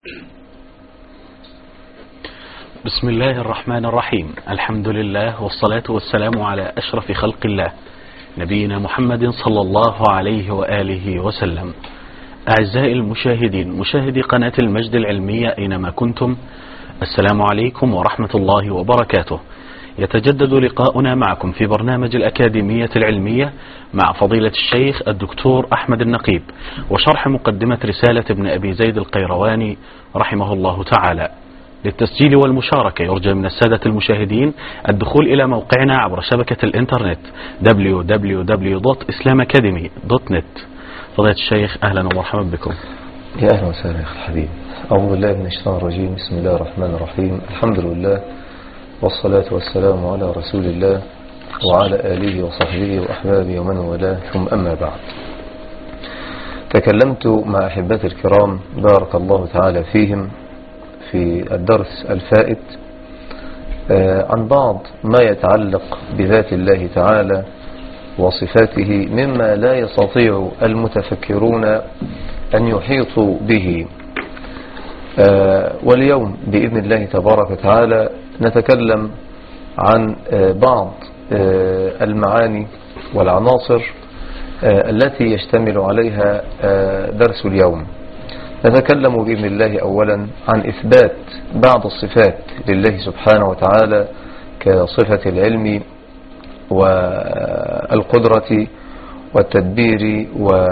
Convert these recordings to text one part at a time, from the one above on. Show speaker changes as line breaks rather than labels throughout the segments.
بسم الله الرحمن الرحيم. الحمد لله والصلاة والسلام على أشرف خلق الله نبينا محمد صلى الله عليه وآله وسلم. أعزائي المشاهدين، مشاهدي قناة المجد العلمية أينما كنتم، السلام عليكم ورحمة الله وبركاته. يتجدد لقاؤنا معكم في برنامج الأكاديمية العلمية مع فضيلة الشيخ الدكتور أحمد النقيب، وشرح مقدمة رسالة ابن أبي زيد القيرواني رحمه الله تعالى. للتسجيل والمشاركة يرجى من السادة المشاهدين الدخول إلى موقعنا عبر شبكة الإنترنت www.islamacademy.net. فضيلة الشيخ أهلا ومرحبا بكم.
يا أهلا وسهلا يا أخي الحبيب. أعوذ بالله من الشيطان الرجيم. بسم الله الرحمن الرحيم. الحمد لله والصلاة والسلام على رسول الله وعلى آله وصحبه وأحبابه ومن والاه، ثم أما بعد. تكلمت مع أحبتي الكرام بارك الله تعالى فيهم في الدرس الفائت عن بعض ما يتعلق بذات الله تعالى وصفاته مما لا يستطيع المتفكرون أن يحيطوا به. واليوم بإذن الله تبارك وتعالى نتكلم عن بعض المعاني والعناصر التي يشتمل عليها درس اليوم. نتكلم بإذن الله أولا عن إثبات بعض الصفات لله سبحانه وتعالى كصفة العلم والقدرة والتدبير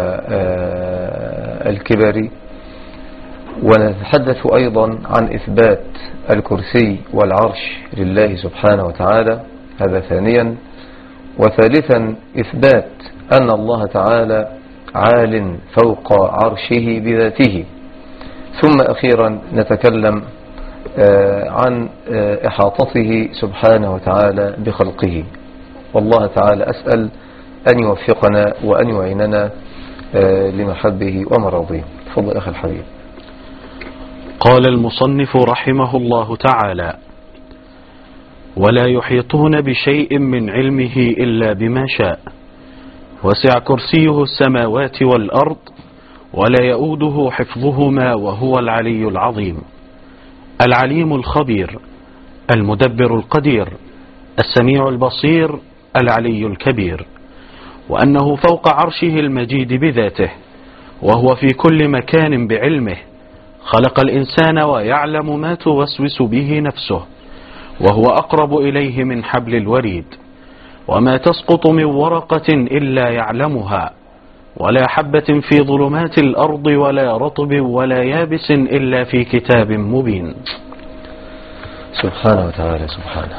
والكبر، ونتحدث أيضا عن إثبات الكرسي والعرش لله سبحانه وتعالى، هذا ثانيا. وثالثا إثبات أن الله تعالى عال فوق عرشه بذاته. ثم أخيرا نتكلم عن إحاطته سبحانه وتعالى بخلقه. والله تعالى أسأل أن يوفقنا وأن يعيننا لمحبه ومراضيه. تفضل أخي الحبيب.
قال المصنف رحمه الله تعالى: ولا يحيطون بشيء من علمه إلا بما شاء، وسع كرسيه السماوات والأرض ولا يؤوده حفظهما وهو العلي العظيم. العليم الخبير، المدبر القدير، السميع البصير، العلي الكبير. وأنه فوق عرشه المجيد بذاته، وهو في كل مكان بعلمه. خلق الإنسان ويعلم ما توسوس به نفسه، وهو أقرب إليه من حبل الوريد. وما تسقط من ورقة إلا يعلمها، ولا حبة في ظلمات الأرض ولا رطب ولا يابس إلا في كتاب مبين.
سبحانه وتعالى سبحانه.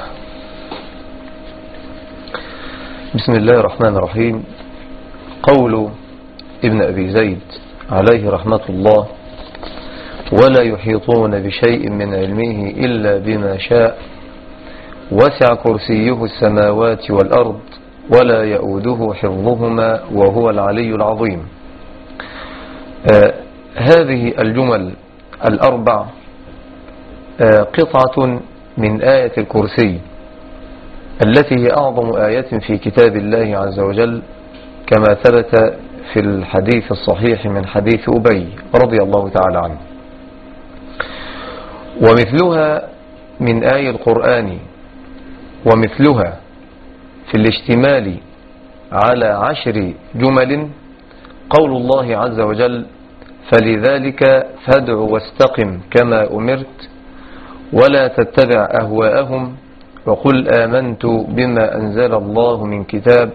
بسم الله الرحمن الرحيم. قول ابن أبي زيد عليه رحمة الله: ولا يحيطون بشيء من علمه إلا بما شاء، وسع كرسيه السماوات والأرض ولا يؤوده حفظهما وهو العلي العظيم. هذه الجمل الأربع قطعة من آية الكرسي التي هي أعظم آية في كتاب الله عز وجل، كما ثبت في الحديث الصحيح من حديث أبي رضي الله تعالى عنه. ومثلها من آي القرآن، ومثلها في الاشتمال على 10 جمل قول الله عز وجل: فلذلك فادع واستقم كما أمرت ولا تتبع أهواءهم وقل آمنت بما أنزل الله من كتاب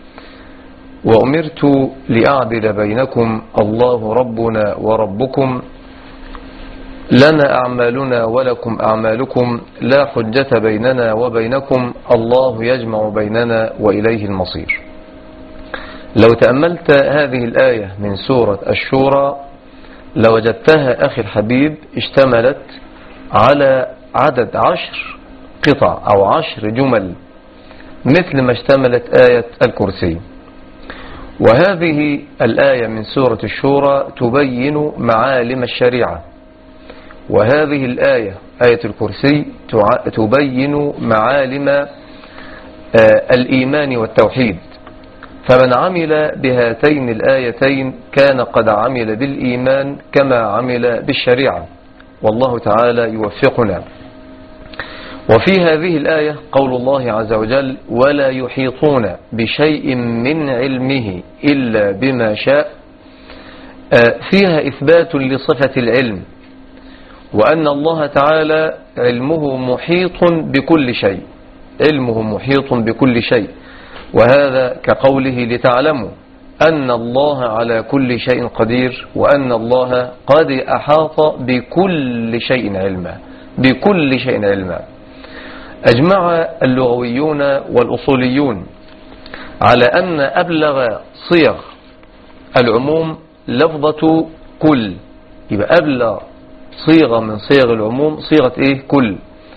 وأمرت لأعدل بينكم الله ربنا وربكم لنا أعمالنا ولكم أعمالكم لا حجة بيننا وبينكم الله يجمع بيننا وإليه المصير. لو تأملت هذه الآية من سورة الشورى لوجدتها أخي الحبيب اشتملت على عدد 10 قطع أو 10 جمل، مثل ما اشتملت آية الكرسي. وهذه الآية من سورة الشورى تبين معالم الشريعة، وهذه الآية آية الكرسي تبين معالم الإيمان والتوحيد. فمن عمل بهاتين الآيتين كان قد عمل بالإيمان كما عمل بالشريعة. والله تعالى يوفقنا. وفي هذه الآية قول الله عز وجل: ولا يحيطون بشيء من علمه إلا بما شاء، فيها إثبات لصفة العلم، وأن الله تعالى علمه محيط بكل شيء، علمه محيط بكل شيء. وهذا كقوله: لتعلموا أن الله على كل شيء قدير، وأن الله قد أحاط بكل شيء علما، بكل شيء علما. أجمع اللغويون والأصوليون على أن أبلغ صيغ العموم لفظة كل، يبقى أبلغ صيغة من صيغ العموم صيغة إيه؟ كل.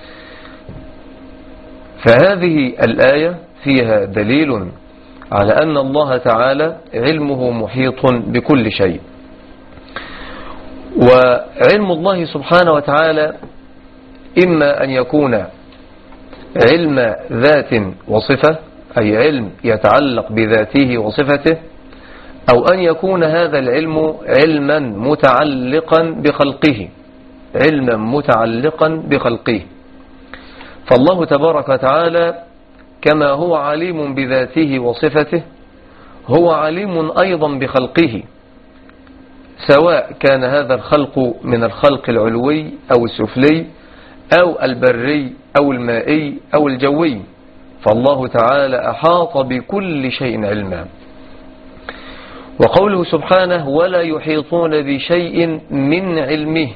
فهذه الآية فيها دليل على أن الله تعالى علمه محيط بكل شيء. وعلم الله سبحانه وتعالى إما أن يكون علم ذات وصفة، أي علم يتعلق بذاته وصفته، أو أن يكون هذا العلم علما متعلقا بخلقه، علما متعلقا بخلقه. فالله تبارك وتعالى كما هو عليم بذاته وصفته، هو عليم أيضا بخلقه، سواء كان هذا الخلق من الخلق العلوي أو السفلي أو البري أو المائي أو الجوي. فالله تعالى أحاط بكل شيء علما. وقوله سبحانه: ولا يحيطون بشيء من علمه،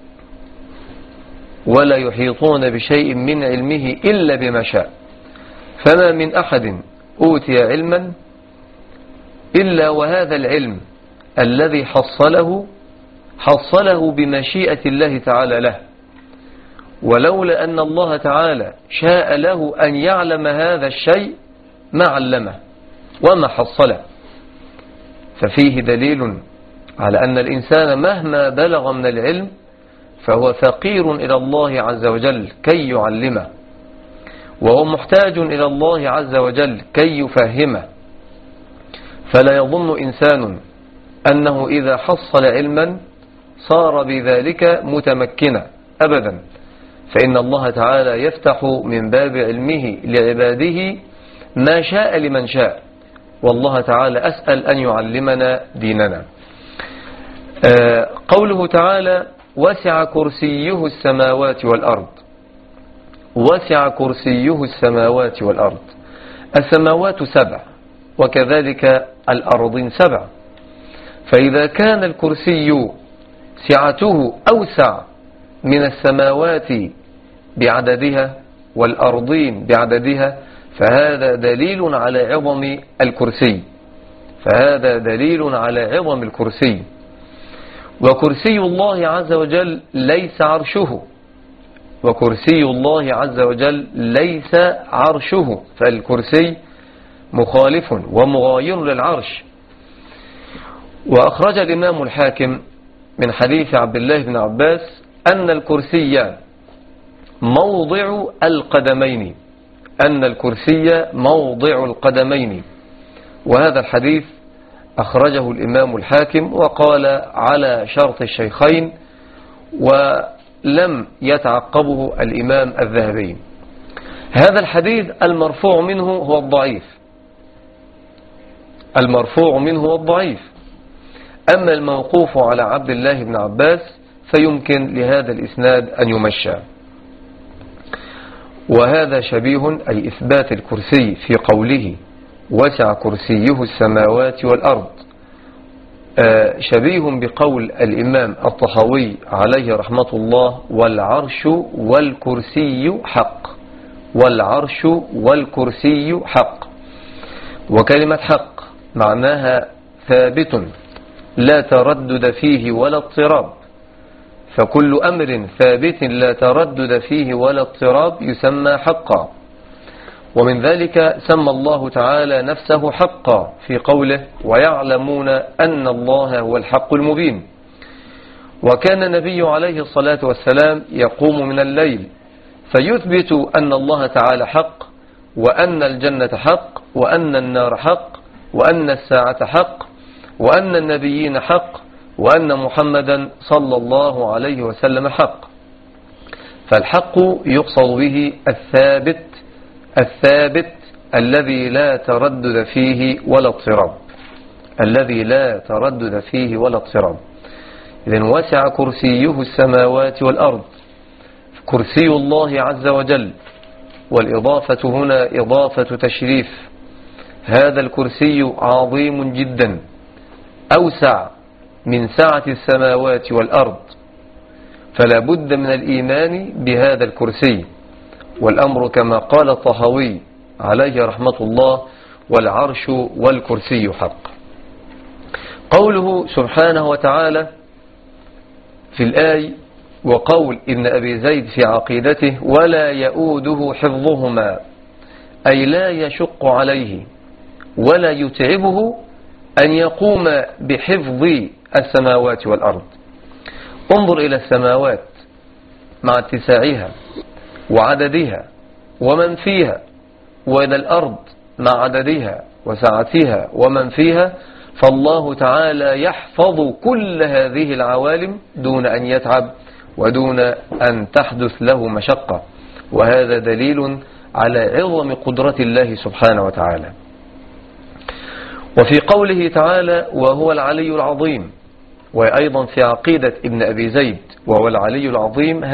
ولا يحيطون بشيء من علمه إلا بما شاء. فما من أحد أوتي علما إلا وهذا العلم الذي حصله بمشيئة الله تعالى له، ولولا أن الله تعالى شاء له أن يعلم هذا الشيء ما علمه وما حصله. ففيه دليل على أن الإنسان مهما بلغ من العلم فهو فقير إلى الله عز وجل كي يعلمه، وهو محتاج إلى الله عز وجل كي يفهمه. فلا يظن إنسان أنه إذا حصل علما صار بذلك متمكنا أبدا، فإن الله تعالى يفتح من باب علمه لعباده ما شاء لمن شاء. والله تعالى أسأل أن يعلمنا ديننا. قوله تعالى: وسع كرسيه السماوات والأرض. وسع كرسيه السماوات والأرض. السماوات 7 وكذلك الأرضين 7، فإذا كان الكرسي سعته أوسع من السماوات بعددها والأرضين بعددها، فهذا دليل على عظم الكرسي، فهذا دليل على عظم الكرسي. وكرسي الله عز وجل ليس عرشه، وكرسي الله عز وجل ليس عرشه، فالكرسي مخالف ومغاير للعرش. وأخرج الإمام الحاكم من حديث عبد الله بن عباس أن الكرسي موضع القدمين، أن الكرسي موضع القدمين. وهذا الحديث أخرجه الإمام الحاكم وقال على شرط الشيخين، ولم يتعقبه الإمام الذهبي. هذا الحديث المرفوع منه هو الضعيف، المرفوع منه هو الضعيف. أما الموقوف على عبد الله بن عباس فيمكن لهذا الإسناد أن يمشى. وهذا شبيه، أي إثبات الكرسي في قوله وسع كرسيه السماوات والأرض، شبيه بقول الإمام الطحاوي عليه رحمة الله: والعرش والكرسي حق، والعرش والكرسي حق. وكلمة حق معناها ثابت لا تردد فيه ولا اضطراب، فكل أمر ثابت لا تردد فيه ولا اضطراب يسمى حقا. ومن ذلك سمى الله تعالى نفسه حقا في قوله: ويعلمون أن الله هو الحق المبين. وكان النبي عليه الصلاة والسلام يقوم من الليل فيثبت أن الله تعالى حق، وأن الجنة حق، وأن النار حق، وأن الساعة حق، وأن النبيين حق، وأن محمدا صلى الله عليه وسلم حق. فالحق يقصد به الثابت الذي لا تردد فيه ولا اضطراب، الذي لا تردد فيه ولا اضطراب. إذن وسع كرسيه السماوات والأرض، كرسي الله عز وجل، والإضافة هنا إضافة تشريف. هذا الكرسي عظيم جدا، أوسع من سعة السماوات والأرض، فلا بد من الإيمان بهذا الكرسي. والأمر كما قال الطهوي عليه رحمة الله: والعرش والكرسي حق. قوله سبحانه وتعالى في الآية: وقول ابن أبي زيد في عقيدته: ولا يؤوده حفظهما، أي لا يشق عليه ولا يتعبه أن يقوم بحفظ السماوات والأرض. انظر إلى السماوات مع اتساعها وعددها ومن فيها، وإلى الأرض مع عددها وسعتها ومن فيها، فالله تعالى يحفظ كل هذه العوالم دون أن يتعب ودون أن تحدث له مشقة، وهذا دليل على عظم قدرة الله سبحانه وتعالى. وفي قوله تعالى: وهو العلي العظيم، وأيضا في عقيدة ابن أبي زيد وهو العلي العظيم،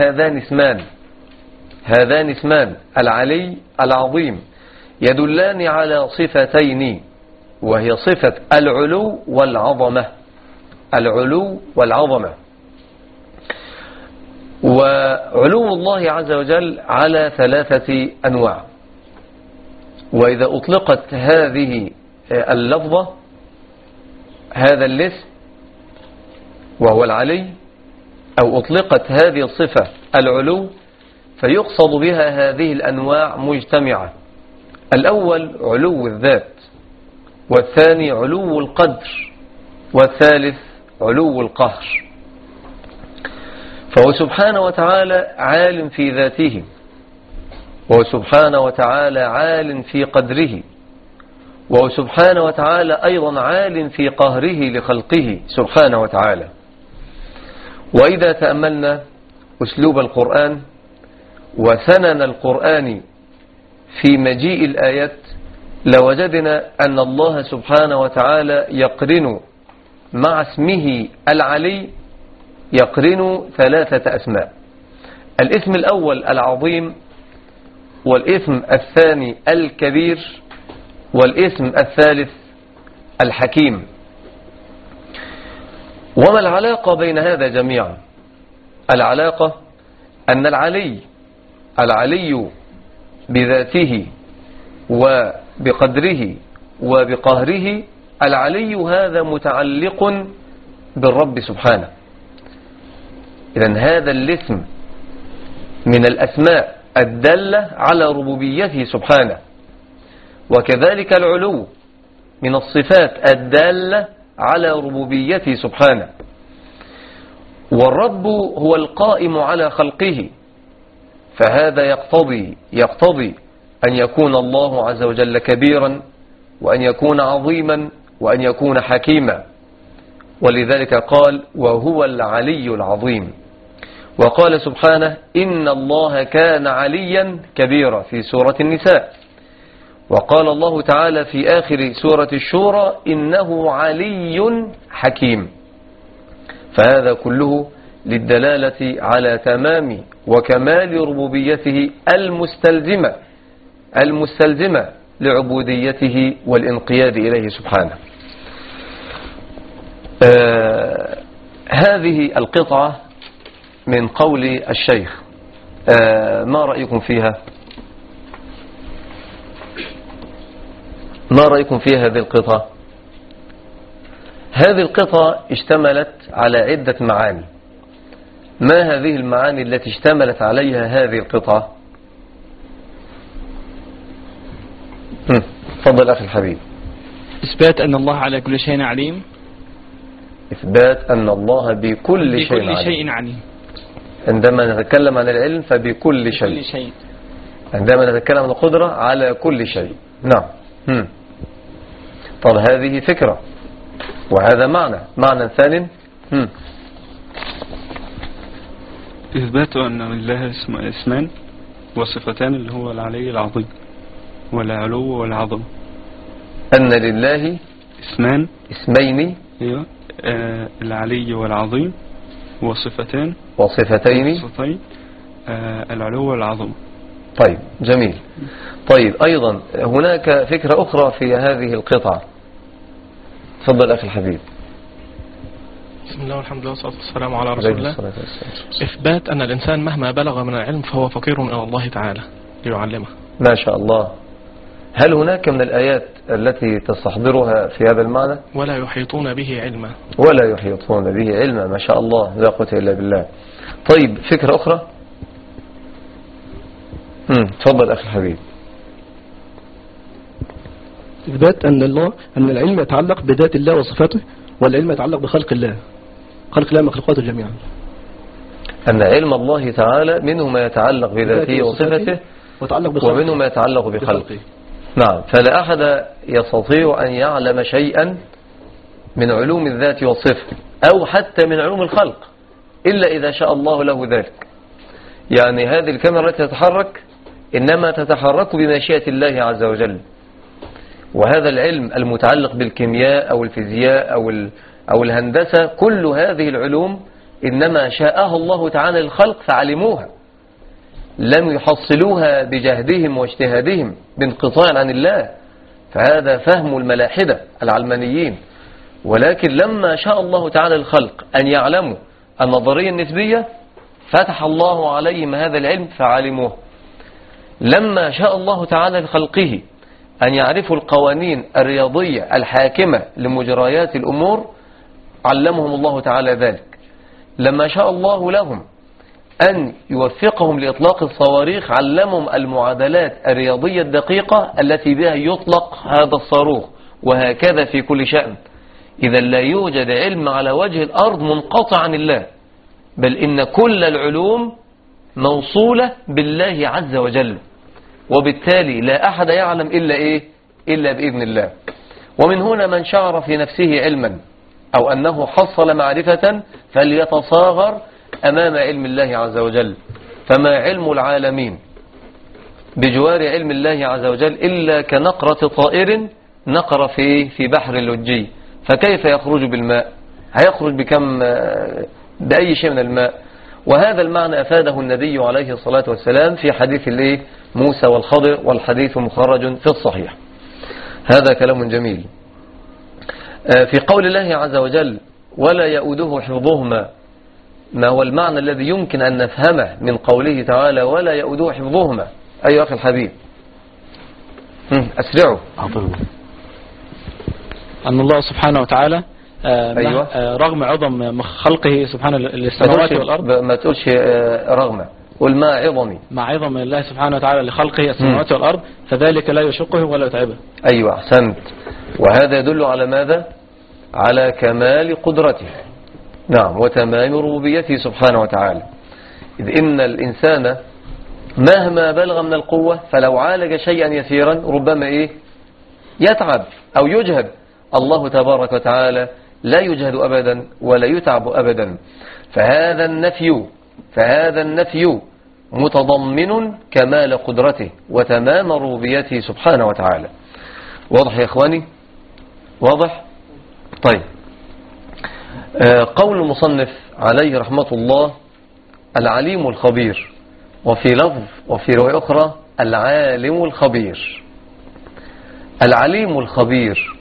هذان اسمان العلي العظيم يدلان على صفتين، وهي صفة العلو والعظمة. العلو والعظمة. وعلو الله عز وجل على 3 أنواع. وإذا أطلقت هذه اللفظة، هذا الاسم وهو العلي، أو أطلقت هذه الصفة العلو، فيقصد بها هذه الأنواع مجتمعة. الأول علو الذات، والثاني علو القدر، والثالث علو القهر. فهو سبحانه وتعالى عالم في ذاته، وهو سبحانه وتعالى عالم في قدره، وهو سبحانه وتعالى أيضا عالم في قهره لخلقه سبحانه وتعالى. وإذا تأملنا أسلوب القرآن وسنن القرآن في مجيء الآيات، لوجدنا أن الله سبحانه وتعالى يقرن مع اسمه العلي، يقرن 3 أسماء: الاسم الأول العظيم، والاسم الثاني الكبير، والاسم الثالث الحكيم. وما العلاقة بين هذا جميعا؟ العلاقة أن العلي بذاته وبقدره وبقهره، العلي هذا متعلق بالرب سبحانه. إذن هذا الاسم من الأسماء الدالة على ربوبيته سبحانه، وكذلك العلو من الصفات الدالة على ربوبيته سبحانه. والرب هو القائم على خلقه، فهذا يقتضي أن يكون الله عز وجل كبيرا، وأن يكون عظيما، وأن يكون حكيما. ولذلك قال: وهو العلي العظيم. وقال سبحانه: إن الله كان عليا كبيرا في سورة النساء. وقال الله تعالى في آخر سورة الشورى: إنه علي حكيم. فهذا كله للدلالة على تمام وكمال ربوبيته المستلزمة لعبوديته والانقياد إليه سبحانه. هذه القطعة من قول الشيخ، ما رأيكم فيها؟ ما رأيكم في هذه القطعة؟ هذه القطعة اشتملت على عدة معاني. ما هذه المعاني التي اشتملت عليها هذه القطعة؟ تفضل أخي الحبيب.
إثبات أن الله على كل شيء عليم.
إثبات أن الله بكل شيء عليم. عندما نتكلم عن العلم فبكل شيء. عندما نتكلم عن القدرة على كل شيء. نعم. طب هذه فكرة، وهذا معنى ثاني.
إثبات أن لله اسمان وصفتان اللي هو العلي العظيم والعلو والعظم.
أن لله اسمين
أيوة. العلي والعظيم وصفتين العلو والعظم.
طيب جميل. طيب أيضا هناك فكرة أخرى في هذه القطعة. تفضل أخي الحبيب.
بسم الله والحمد لله والصلاة والسلام على رسول الله. إثبات أن الإنسان مهما بلغ من العلم فهو فقير إلى الله تعالى ليعلمه.
ما شاء الله. هل هناك من الآيات التي تستحضرها في هذا المعنى؟
ولا يحيطون به علما.
ولا يحيطون به علما. ما شاء الله لا قوة إلا بالله. طيب فكرة أخرى. تفضل أخي الحبيب.
إثبات أن العلم يتعلق بذات الله وصفاته، والعلم يتعلق بخلق الله، خلق الله مخلوقاته جميعا.
أن علم الله تعالى منه ما يتعلق بذاته وصفته ومنه ما يتعلق بخلقه. نعم. فلا أحد يستطيع أن يعلم شيئا من علوم الذات والصفة أو حتى من علوم الخلق إلا إذا شاء الله له ذلك. يعني هذه الكاميرا التي تتحرك إنما تتحرك بمشيئة الله عز وجل. وهذا العلم المتعلق بالكيمياء أو الفيزياء أو الهندسة، كل هذه العلوم إنما شاءها الله تعالى للخلق فعلموها، لم يحصلوها بجهدهم واجتهادهم بانقطاع عن الله. فهذا فهم الملاحدة العلمانيين. ولكن لما شاء الله تعالى الخلق أن يعلموا النظرية النسبية فتح الله عليهم هذا العلم فعلموه. لما شاء الله تعالى لخلقه أن يعرفوا القوانين الرياضية الحاكمة لمجريات الأمور علمهم الله تعالى ذلك. لما شاء الله لهم أن يوفقهم لإطلاق الصواريخ علمهم المعادلات الرياضية الدقيقة التي بها يطلق هذا الصاروخ. وهكذا في كل شأن. إذا لا يوجد علم على وجه الأرض منقطع عن الله، بل إن كل العلوم موصولة بالله عز وجل. وبالتالي لا أحد يعلم إلا بإذن الله. ومن هنا من شعر في نفسه علما أو أنه حصل معرفة فليتصاغر أمام علم الله عز وجل. فما علم العالمين بجوار علم الله عز وجل إلا كنقرة طائر نقر في بحر اللجي. فكيف يخرج بالماء؟ هيخرج بأي شيء من الماء. وهذا المعنى أفاده النبي عليه الصلاة والسلام في حديث موسى والخضر، والحديث مخرج في الصحيح. هذا كلام جميل. في قول الله عز وجل ولا يؤوده حفظهما، ما هو المعنى الذي يمكن أن نفهمه من قوله تعالى ولا يؤوده حفظهما؟ أيها أخي الحبيب أسرعوا.
أن الله سبحانه وتعالى
أيوة.
رغم عظم خلقه سبحانه للسماوات والأرض.
ما تقولش رغم، قل ما عظمي.
مع عظم الله سبحانه وتعالى لخلقه السماوات والأرض فذلك لا يشقه ولا يتعبه.
أيوة أحسنت. وهذا يدل على ماذا؟ على كمال قدرته. نعم. وتمام ربوبيته سبحانه وتعالى. إذ إن الإنسان مهما بلغ من القوة فلو عالج شيئا يسيرا ربما يتعب أو يجهد. الله تبارك وتعالى لا يجهد أبدا ولا يتعب أبدا. فهذا النفي متضمن كمال قدرته وتمام ربوبيته سبحانه وتعالى. واضح يا إخواني؟ واضح؟ طيب. قول المصنف عليه رحمة الله العليم الخبير، وفي لفظ وفي رواية أخرى العالم الخبير. العليم الخبير،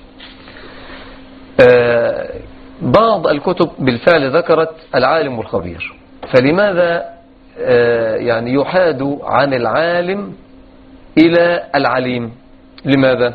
بعض الكتب بالفعل ذكرت العالم الخبير. فلماذا يعني يحاد عن العالم إلى العليم؟ لماذا؟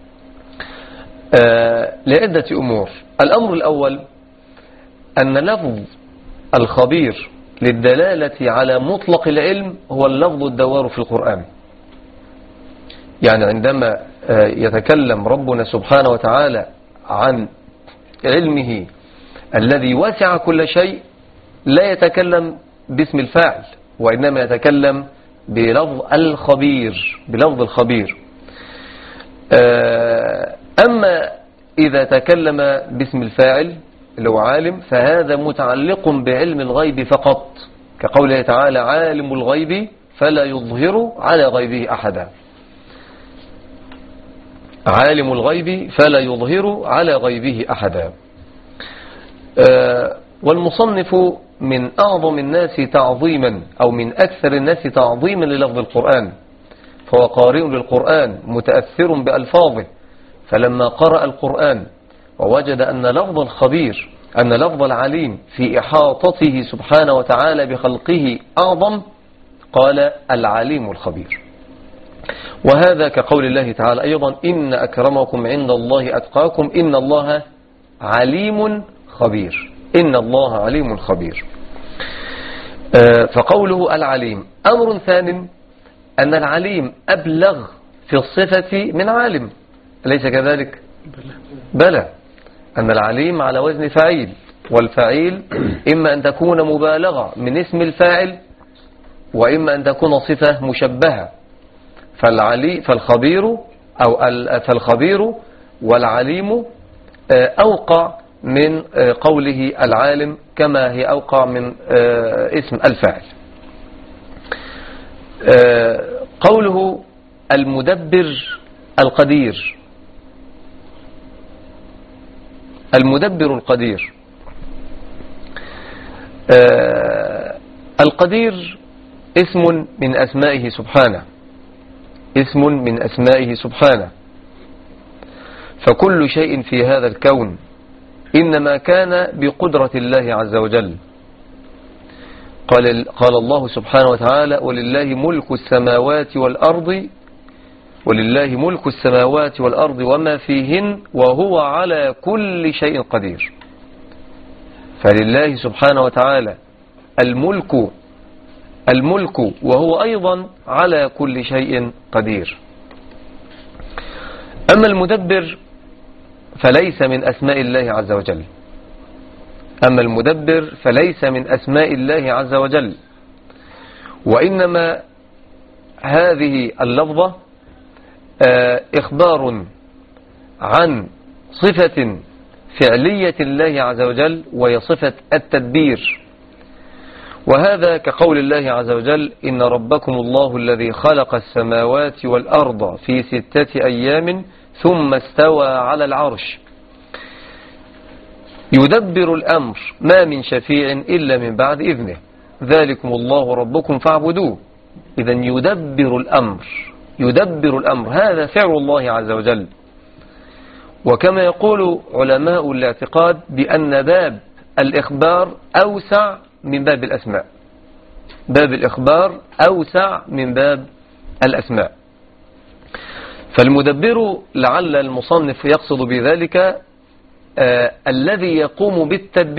لعدة أمور. الأمر الأول أن لفظ الخبير للدلالة على مطلق العلم هو اللفظ الدوار في القرآن. يعني عندما يتكلم ربنا سبحانه وتعالى عن علمه الذي وسع كل شيء لا يتكلم باسم الفاعل، وإنما يتكلم بلفظ الخبير. أما إذا تكلم باسم الفاعل اللي هو عالم، فهذا متعلق بعلم الغيب فقط، كقوله تعالى عالم الغيب فلا يظهر على غيبه أحدا. عالم الغيب فلا يظهر على غيبه أحدا. والمصنف من أعظم الناس تعظيما أو من أكثر الناس تعظيما للفظ القرآن، فهو قارئ للقرآن متأثر بألفاظه، فلما قرأ القرآن ووجد أن لفظ الخبير أن لفظ العليم في إحاطته سبحانه وتعالى بخلقه أعظم، قال العليم الخبير. وهذا كقول الله تعالى أيضا إن أكرمكم عند الله أتقاكم إن الله عليم خبير. إن الله عليم خبير. فقوله العليم أمر ثاني، أن العليم أبلغ في الصفة من عالم، أليس كذلك؟ بلى، أن العليم على وزن فعيل، والفعيل إما أن تكون مبالغة من اسم الفاعل وإما أن تكون صفة مشبهة. فالخبير والعليم أوقع من قوله العالم كما هي أوقع من اسم الفاعل. قوله المدبر القدير، المدبر القدير، القدير اسم من أسمائه سبحانه، اسم من أسمائه سبحانه، فكل شيء في هذا الكون إنما كان بقدرة الله عز وجل. قال الله سبحانه وتعالى ولله ملك السماوات والأرض وما فيهن وهو على كل شيء قدير. فلله سبحانه وتعالى الملك وهو أيضا على كل شيء قدير. أما المدبر فليس من أسماء الله عز وجل، أما المدبر فليس من أسماء الله عز وجل، وإنما هذه اللفظة إخبار عن صفة فعلية الله عز وجل، وهي صفة التدبير. وهذا كقول الله عز وجل إن ربكم الله الذي خلق السماوات والأرض في 6 أيام ثم استوى على العرش يدبر الأمر ما من شفيع إلا من بعد إذنه ذلكم الله ربكم فاعبدوه. إذن يدبر الأمر هذا فعل الله عز وجل. وكما يقول علماء الاعتقاد بأن باب الإخبار أوسع من باب الأسماء، باب الإخبار أوسع من باب الأسماء. فالمدبر لعل المصنف يقصد بذلك الذي يقوم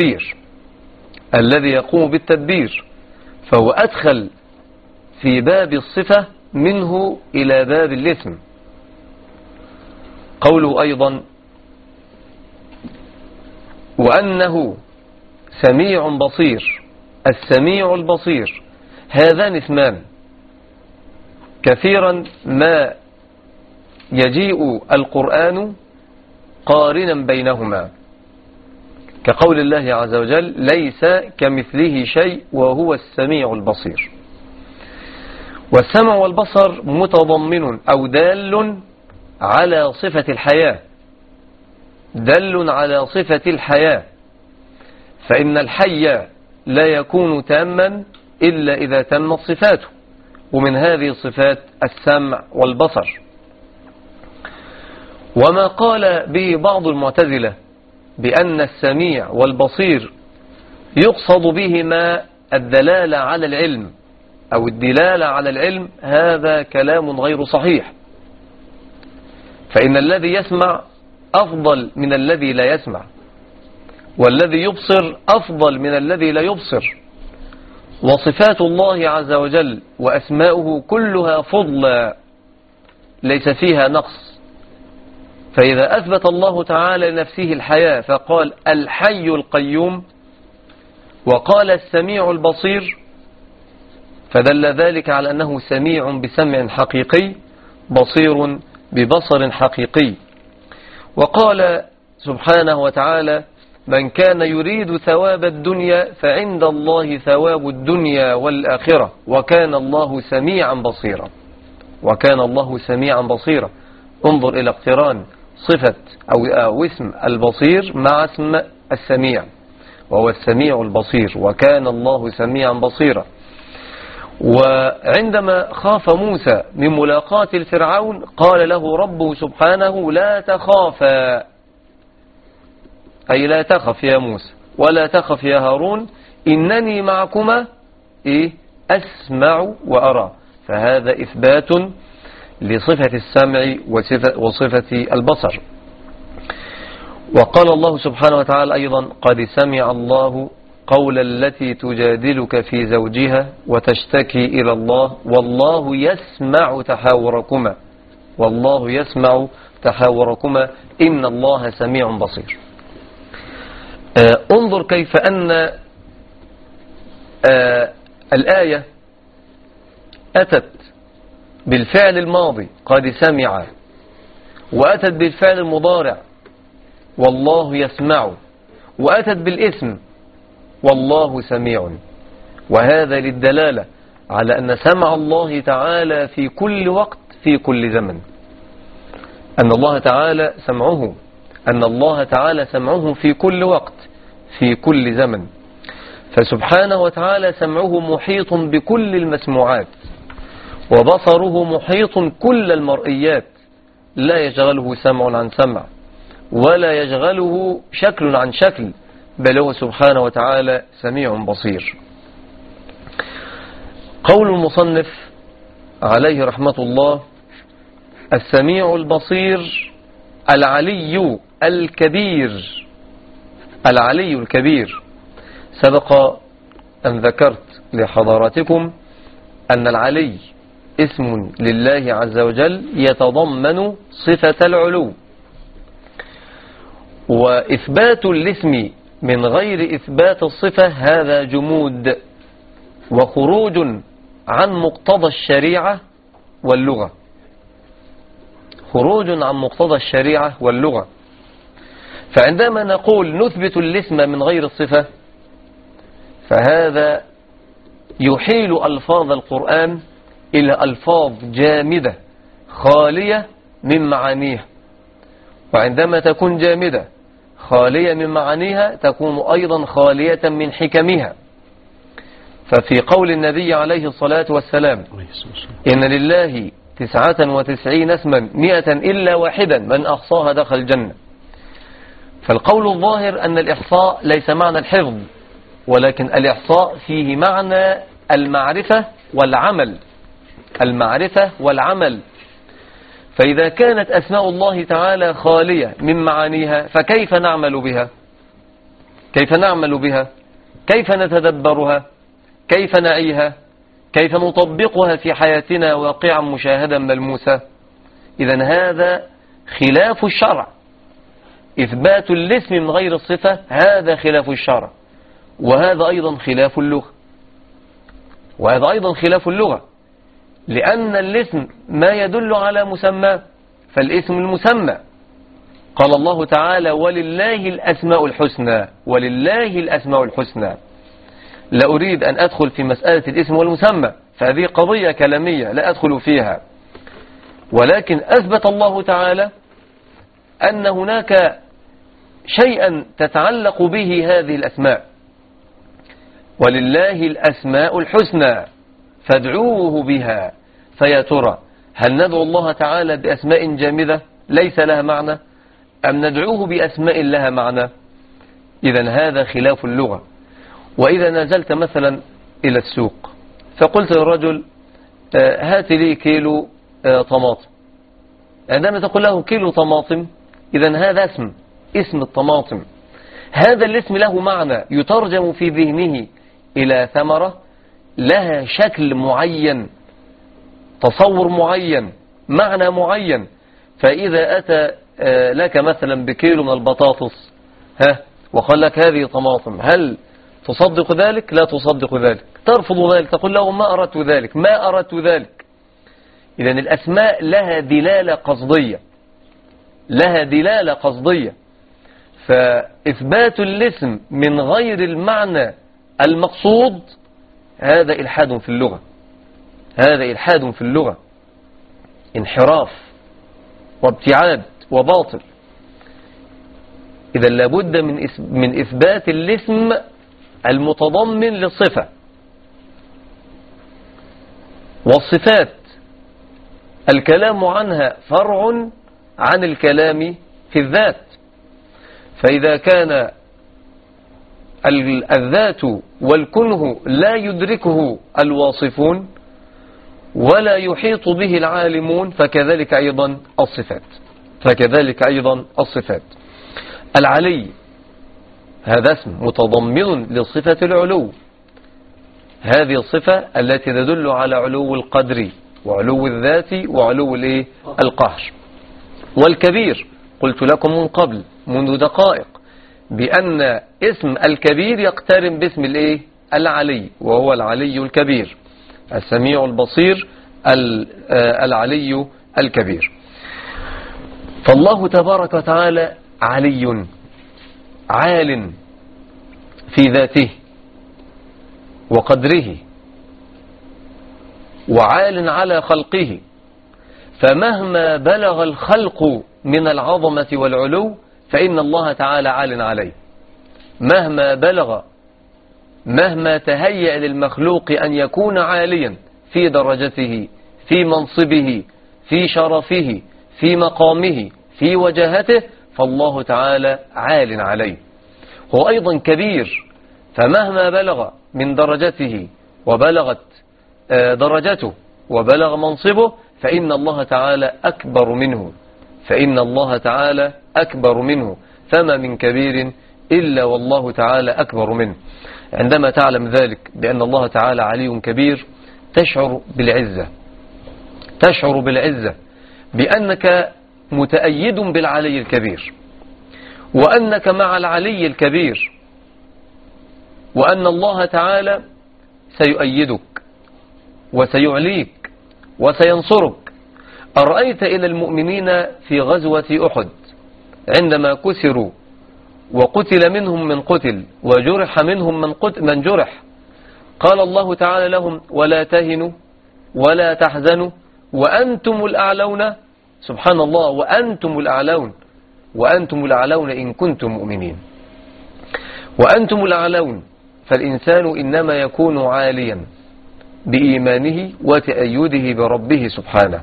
بالتدبير، فهو أدخل في باب الصفة منه إلى باب الاسم. قوله أيضا وأنه سميع بصير، السميع البصير، هذان اسمان كثيرا ما يجيء القرآن قارنا بينهما، كقول الله عز وجل ليس كمثله شيء وهو السميع البصير. والسمع والبصر متضمن أو دال على صفة الحياة، دل على صفة الحياة، فإن الحي لا يكون تاما إلا إذا تمت صفاته، ومن هذه الصفات السمع والبصر. وما قال به بعض المعتزلة بأن السميع والبصير يقصد بهما الدلالة على العلم أو الدلالة على العلم، هذا كلام غير صحيح، فإن الذي يسمع أفضل من الذي لا يسمع، والذي يبصر أفضل من الذي لا يبصر، وصفات الله عز وجل وأسماؤه كلها فضلا ليس فيها نقص. فإذا أثبت الله تعالى لنفسه الحياة فقال الحي القيوم، وقال السميع البصير، فدل ذلك على أنه سميع بسمع حقيقي بصير ببصر حقيقي. وقال سبحانه وتعالى من كان يريد ثواب الدنيا فعند الله ثواب الدنيا والآخرة وكان الله سميعا بصيرا. وكان الله سميعا بصيرا. انظر إلى اقتران صفة أو اسم البصير مع اسم السميع، وهو السميع البصير، وكان الله سميعا بصيرا. وعندما خاف موسى من ملاقاة الفرعون قال له ربه سبحانه لا تخافا، أي لا تخف يا موسى ولا تخف يا هارون إنني معكما أسمع وأرى. فهذا إثبات لصفة السمع وصفة البصر. وقال الله سبحانه وتعالى أيضا قد سمع الله قول التي تجادلك في زوجها وتشتكي إلى الله والله يسمع تحاوركما، والله يسمع تحاوركما إن الله سميع بصير. انظر كيف أن الآية أتت بالفعل الماضي قد سمع، وأتت بالفعل المضارع والله يسمع، وأتت بالاسم والله سميع. وهذا للدلالة على أن سمع الله تعالى في كل وقت في كل زمن، أن الله تعالى سمعه، أن الله تعالى سمعه في كل وقت في كل زمن. فسبحانه وتعالى سمعه محيط بكل المسموعات، وبصره محيط كل المرئيات، لا يشغله سمع عن سمع ولا يشغله شكل عن شكل، بل هو سبحانه وتعالى سميع بصير. قول المصنف عليه رحمة الله السميع البصير العلي الكبير. العلي الكبير. سبق أن ذكرت لحضراتكم أن العلي اسم لله عز وجل يتضمن صفة العلو، وإثبات الاسم من غير إثبات الصفة هذا جمود وخروج عن مقتضى الشريعة واللغة، خروج عن مقتضى الشريعة واللغة. فعندما نقول نثبت الاسم من غير الصفة فهذا يحيل ألفاظ القرآن إلى ألفاظ جامدة خالية من معانيها، وعندما تكون جامدة خالية من معانيها تكون أيضا خالية من حكمها. ففي قول النبي عليه الصلاة والسلام إن لله 99 اسما 100 إلا واحدا من أحصاها دخل الجنة. فالقول الظاهر أن الإحصاء ليس معنى الحفظ، ولكن الإحصاء فيه معنى المعرفة والعمل، المعرفة والعمل. فإذا كانت أسماء الله تعالى خالية من معانيها فكيف نعمل بها؟ كيف نعمل بها؟ كيف نتدبرها؟ كيف نعيها؟ كيف نطبقها في حياتنا واقعا مشاهدا ملموسا؟ إذن هذا خلاف الشرع. إثبات الاسم من غير الصفة هذا خلاف الشرع، وهذا أيضا خلاف اللغة، وهذا أيضا خلاف اللغة، لأن الاسم ما يدل على مسمى، فالاسم المسمى. قال الله تعالى ولله الأسماء الحسنى، ولله الأسماء الحسنى. لا أريد أن أدخل في مسألة الاسم والمسمى، فهذه قضية كلامية لا أدخل فيها، ولكن أثبت الله تعالى أن هناك شيئا تتعلق به هذه الأسماء، ولله الأسماء الحسنى فادعوه بها. فيا ترى هل ندعو الله تعالى بأسماء جامدة ليس لها معنى، أم ندعوه بأسماء لها معنى؟ إذن هذا خلاف اللغة. وإذا نزلت مثلا إلى السوق فقلت للرجل هات لي كيلو طماطم، عندما تقول له كيلو طماطم إذن هذا اسم الطماطم. هذا الاسم له معنى يترجم في ذهنه إلى ثمرة لها شكل معين، تصور معين، معنى معين. فإذا أتى لك مثلا بكيلو من البطاطس وقال لك هذه طماطم، هل تصدق ذلك؟ لا تصدق ذلك، ترفض ذلك، تقول له ما أردت ذلك، ما أردت ذلك. إذن الأسماء لها دلالة قصدية، لها دلالة قصدية. فإثبات الاسم من غير المعنى المقصود هذا إلحاد في اللغة، هذا إلحاد في اللغة، انحراف وابتعاد وباطل. إذا لابد من إثبات الاسم المتضمن للصفة. والصفات الكلام عنها فرع عن الكلام في الذات، فإذا كان الذات والكنه لا يدركه الواصفون ولا يحيط به العالمون فكذلك أيضا الصفات، فكذلك أيضا الصفات. العلي هذا اسم متضمن لصفة العلو، هذه الصفة التي تدل على علو القدر وعلو الذات وعلو القهر. والكبير قلت لكم من قبل منذ دقائق بأن اسم الكبير يقترن باسم العلي، وهو العلي الكبير السميع البصير العلي الكبير. فالله تبارك وتعالى علي عال في ذاته وقدره وعال على خلقه، فمهما بلغ الخلق من العظمة والعلو فإن الله تعالى عال عليه. مهما بلغ، مهما تهيأ للمخلوق أن يكون عاليا في درجته، في منصبه، في شرفه، في مقامه، في وجاهته، فالله تعالى عال عليه. هو أيضا كبير، فمهما بلغ من درجته وبلغت درجته وبلغ منصبه فإن الله تعالى أكبر منه، فإن الله تعالى أكبر منه، فما من كبير إلا والله تعالى أكبر منه. عندما تعلم ذلك بأن الله تعالى علي كبير تشعر بالعزة، تشعر بالعزة بأنك متأيد بالعلي الكبير، وأنك مع العلي الكبير، وأن الله تعالى سيؤيدك وسيعليك وسينصرك. أرأيت إلى المؤمنين في غزوة أحد عندما كسروا وقتل منهم من قتل وجرح منهم من جرح، قال الله تعالى لهم: ولا تهنوا ولا تحزنوا وأنتم الأعلون. سبحان الله، وأنتم الأعلون، وأنتم الأعلون إن كنتم مؤمنين، وأنتم الأعلون. فالإنسان إنما يكون عاليا بإيمانه وتأيده بربه سبحانه.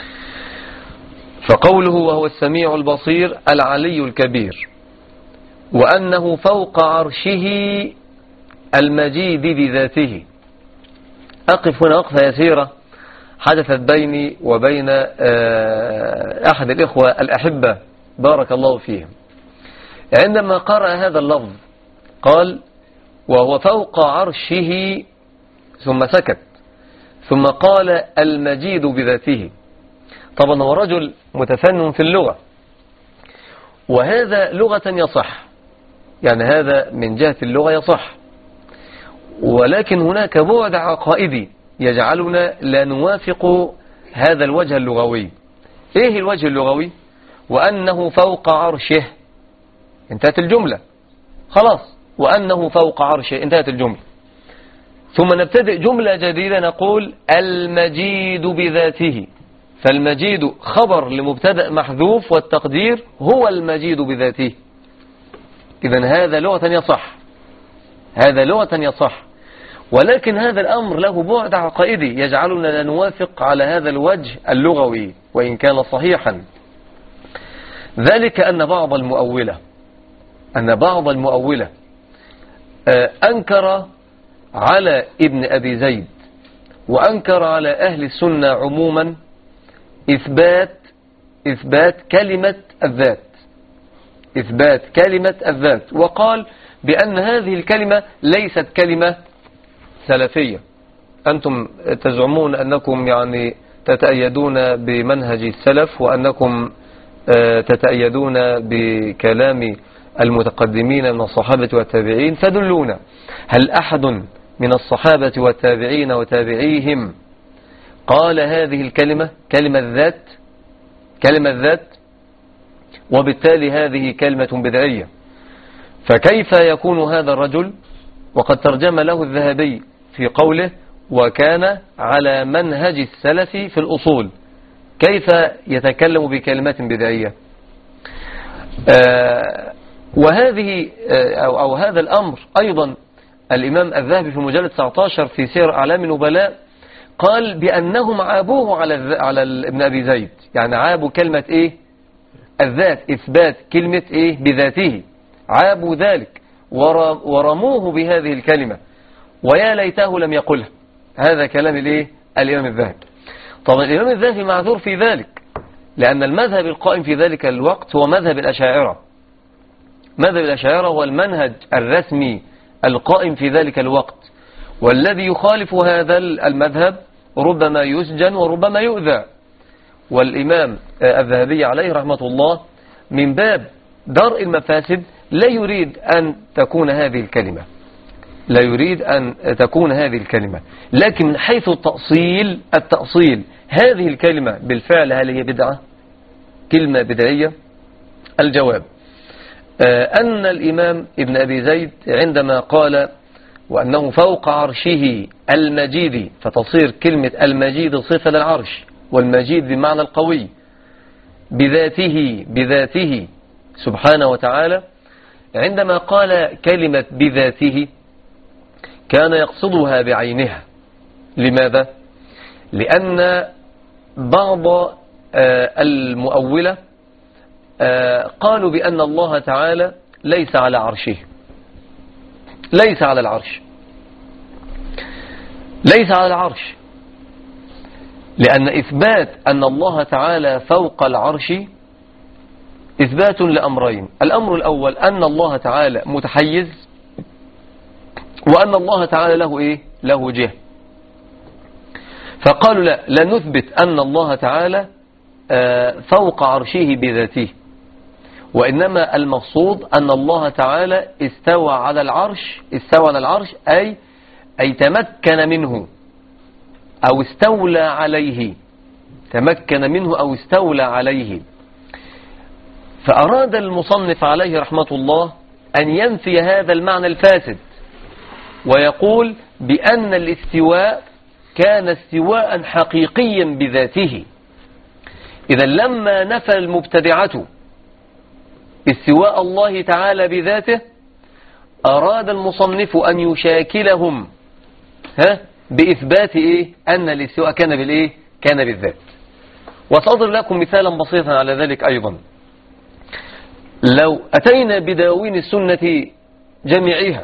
فقوله وهو السميع البصير العلي الكبير، وأنه فوق عرشه المجيد بذاته. أقف هنا وقفة يسيرة حدثت بيني وبين أحد الإخوة الأحبة بارك الله فيهم. عندما قرأ هذا اللفظ قال: وهو فوق عرشه، ثم سكت، ثم قال: المجيد بذاته. طبعا هو رجل متفنن في اللغة، وهذا لغة يصح، يعني هذا من جهة اللغة يصح، ولكن هناك بعد عقائدي يجعلنا لا نوافق هذا الوجه اللغوي. ايه الوجه اللغوي؟ وأنه فوق عرشه، انتهت الجملة، خلاص، وأنه فوق عرشه، انتهت الجملة. ثم نبتدئ جملة جديدة نقول المجيد بذاته، فالمجيد خبر لمبتدأ محذوف والتقدير هو المجيد بذاته. إذن هذا لغة يصح، هذا لغة يصح، ولكن هذا الأمر له بعد عقائدي يجعلنا لا نوافق على هذا الوجه اللغوي وإن كان صحيحا. ذلك أن بعض المؤولة أنكر على ابن أبي زيد وأنكر على أهل السنة عموما إثبات كلمة الذات، إثبات كلمة الذات، وقال بأن هذه الكلمة ليست كلمة سلفية. أنتم تزعمون أنكم يعني تتأيدون بمنهج السلف وأنكم تتأيدون بكلام المتقدمين من الصحابة والتابعين، فدلونا هل أحد من الصحابة والتابعين وتابعيهم قال هذه الكلمة كلمة ذات؟ وبالتالي هذه كلمة بدعية. فكيف يكون هذا الرجل؟ وقد ترجم له الذهبي في قوله وكان على منهج السلف في الأصول، كيف يتكلم بكلمات بدعية؟ وهذه أو هذا الأمر أيضا الإمام الذهبي في مجلد 19 في سير أعلام النبلاء قال بأنهم عابوه على ابن أبي زيد، يعني عابوا كلمة إيه؟ الذات، إثبات كلمة إيه؟ بذاته، عابوا ذلك ورموه بهذه الكلمة، ويا ليته لم يقلها. هذا كلام الإيه؟ الإمام الذهبي. طبعا الإمام الذهبي معذور في ذلك، لأن المذهب القائم في ذلك الوقت هو مذهب الأشاعرة. مذهب الأشاعرة هو المنهج الرسمي القائم في ذلك الوقت، والذي يخالف هذا المذهب ربما يسجن وربما يؤذى. والإمام الذهبي عليه رحمة الله من باب درء المفاسد لا يريد أن تكون هذه الكلمة، لا يريد أن تكون هذه الكلمة، لكن حيث التأصيل هذه الكلمة بالفعل هل هي بدعة؟ كلمة بدعية؟ الجواب أن الإمام ابن أبي زيد عندما قال وأنه فوق عرشه المجيد، فتصير كلمة المجيد صفة للعرش، والمجيد بمعنى القوي، بذاته سبحانه وتعالى. عندما قال كلمة بذاته كان يقصدها بعينها. لماذا؟ لأن بعض المؤولة قالوا بأن الله تعالى ليس على عرشه، ليس على العرش، ليس على العرش، لأن إثبات أن الله تعالى فوق العرش إثبات لأمرين. الأمر الأول أن الله تعالى متحيز، وأن الله تعالى له إيه؟ له جهة. فقالوا لا نثبت أن الله تعالى فوق عرشه بذاته، وإنما المقصود أن الله تعالى استوى على العرش، استوى على العرش أي تمكن منه أو استولى عليه، تمكن منه أو استولى عليه. فأراد المصنف عليه رحمة الله أن ينفي هذا المعنى الفاسد، ويقول بأن الاستواء كان استواء حقيقيا بذاته. إذا لما نفى المبتدعة استواء الله تعالى بذاته، أراد المصنف أن يشاكلهم بإثبات إيه؟ أن الاستواء كان بالإيه؟ كان بالذات. وسأضرب لكم مثالا بسيطا على ذلك أيضا. لو أتينا بدواوين السنة جميعها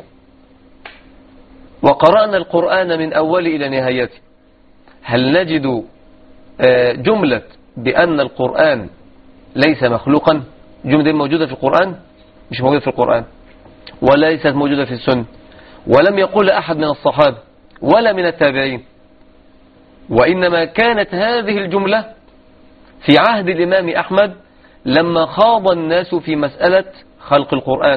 وقرأنا القرآن من أول إلى نهايته، هل نجد جملة بأن القرآن ليس مخلوقا؟ الجملة دي موجودة في القرآن؟ مش موجودة في القرآن، وليست موجودة في السنة، ولم يقول أحد من الصحابة ولا من التابعين. وإنما كانت هذه الجملة في عهد الإمام أحمد لما خاض الناس في مسألة خلق القرآن،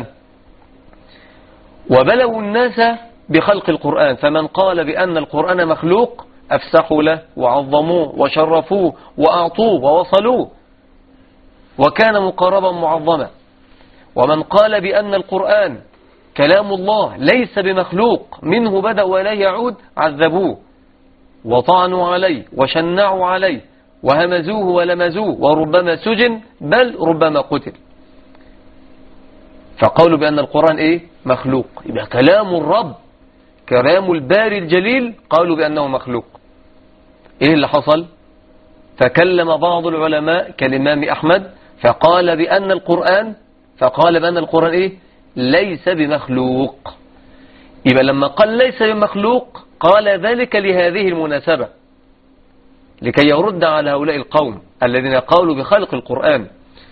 وبلوا الناس بخلق القرآن، فمن قال بأن القرآن مخلوق أفسحوا له وعظموه وشرفوه وأعطوه ووصلوه، وكان مقربا معظما. ومن قال بأن القرآن كلام الله ليس بمخلوق منه بدأ وإليه يعود عذبوه وطعنوا عليه وشنعوا عليه وهمزوه ولمزوه، وربما سجن بل ربما قتل. فقالوا بأن القرآن إيه؟ مخلوق. يبقى كلام الرب، كلام الباري الجليل، قالوا بأنه مخلوق. إيه اللي حصل؟ فكلم بعض العلماء كالإمام أحمد فقال بأن القرآن إيه؟ ليس بمخلوق. يبقى لما قال ليس بمخلوق قال ذلك لهذه المناسبة، لكي يرد على هؤلاء القوم الذين قالوا بخلق القرآن،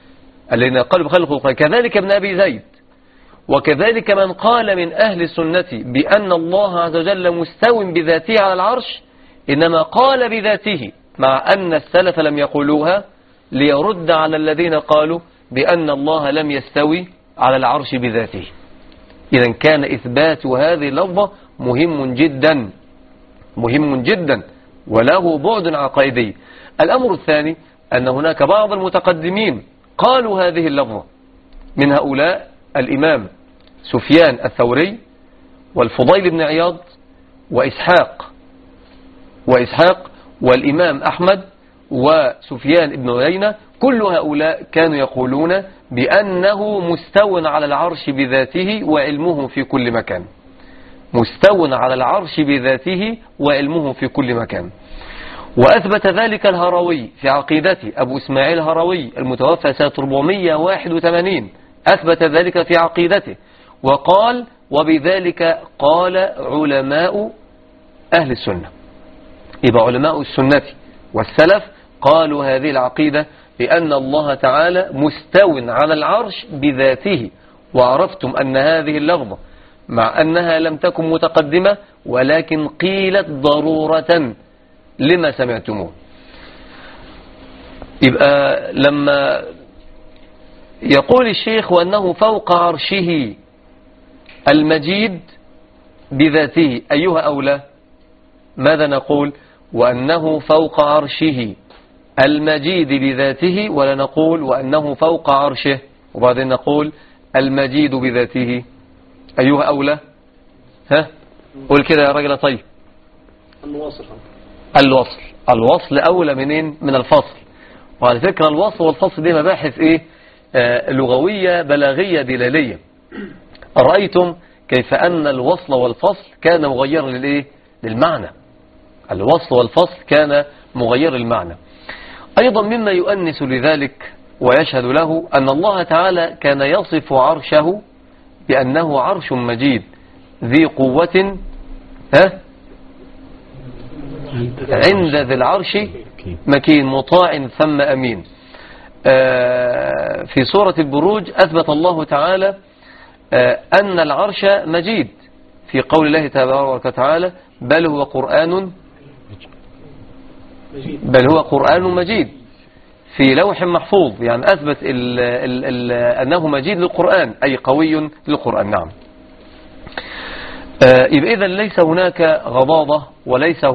كذلك ابن أبي زيد، وكذلك من قال من أهل السنة بأن الله عز وجل مستو بذاته على العرش، إنما قال بذاته مع أن السلف لم يقولوها، ليرد على الذين قالوا بأن الله لم يستوي على العرش بذاته. إذا كان إثبات هذه اللفظة مهم جدا، مهم جدا، وله بعد عقائدي. الأمر الثاني أن هناك بعض المتقدمين قالوا هذه اللفظة، من هؤلاء الإمام سفيان الثوري والفضيل بن عياض وإسحاق والإمام أحمد وسفيان بن عيينة، كل هؤلاء كانوا يقولون بأنه مستو على العرش بذاته وعلمه في كل مكان. مستو على العرش بذاته وعلمه في كل مكان. وأثبت ذلك الهروي في عقيدته، أبو إسماعيل الهروي المتوفى سنة 481 أثبت ذلك في عقيدته وقال: وبذلك قال علماء أهل السنة. يبقى علماء السنة والسلف قالوا هذه العقيدة بأن الله تعالى مستو على العرش بذاته. وعرفتم أن هذه اللفظة مع أنها لم تكن متقدمة ولكن قيلت ضرورة لما سمعتموه. يبقى لما يقول الشيخ وأنه فوق عرشه المجيد بذاته، أيها أولى؟ ماذا نقول؟ وأنه فوق عرشه المجيد بذاته، ولا نقول وأنه فوق عرشه وبعدين نقول المجيد بذاته؟ أيها أولى؟ ها؟ قول كده يا راجل. طيب الوصل أولى منين؟ من الفصل. وعلى فكرة الوصل والفصل دي مباحث لغوية بلاغية دلالية. رأيتم كيف أن الوصل والفصل كان مغيرا للمعنى. الوصل والفصل كان مغير المعنى. أيضا مما يؤنس لذلك ويشهد له أن الله تعالى كان يصف عرشه بأنه عرش مجيد ذي قوة عند ذي العرش مكين مطاع ثم أمين. في سورة البروج أثبت الله تعالى أن العرش مجيد في قول الله تبارك وتعالى: بل هو قرآن مجيد في لوح محفوظ. يعني أثبت أنه مجيد للقرآن أي قوي للقرآن. نعم. يبقى إذن ليس هناك غضاضة وليس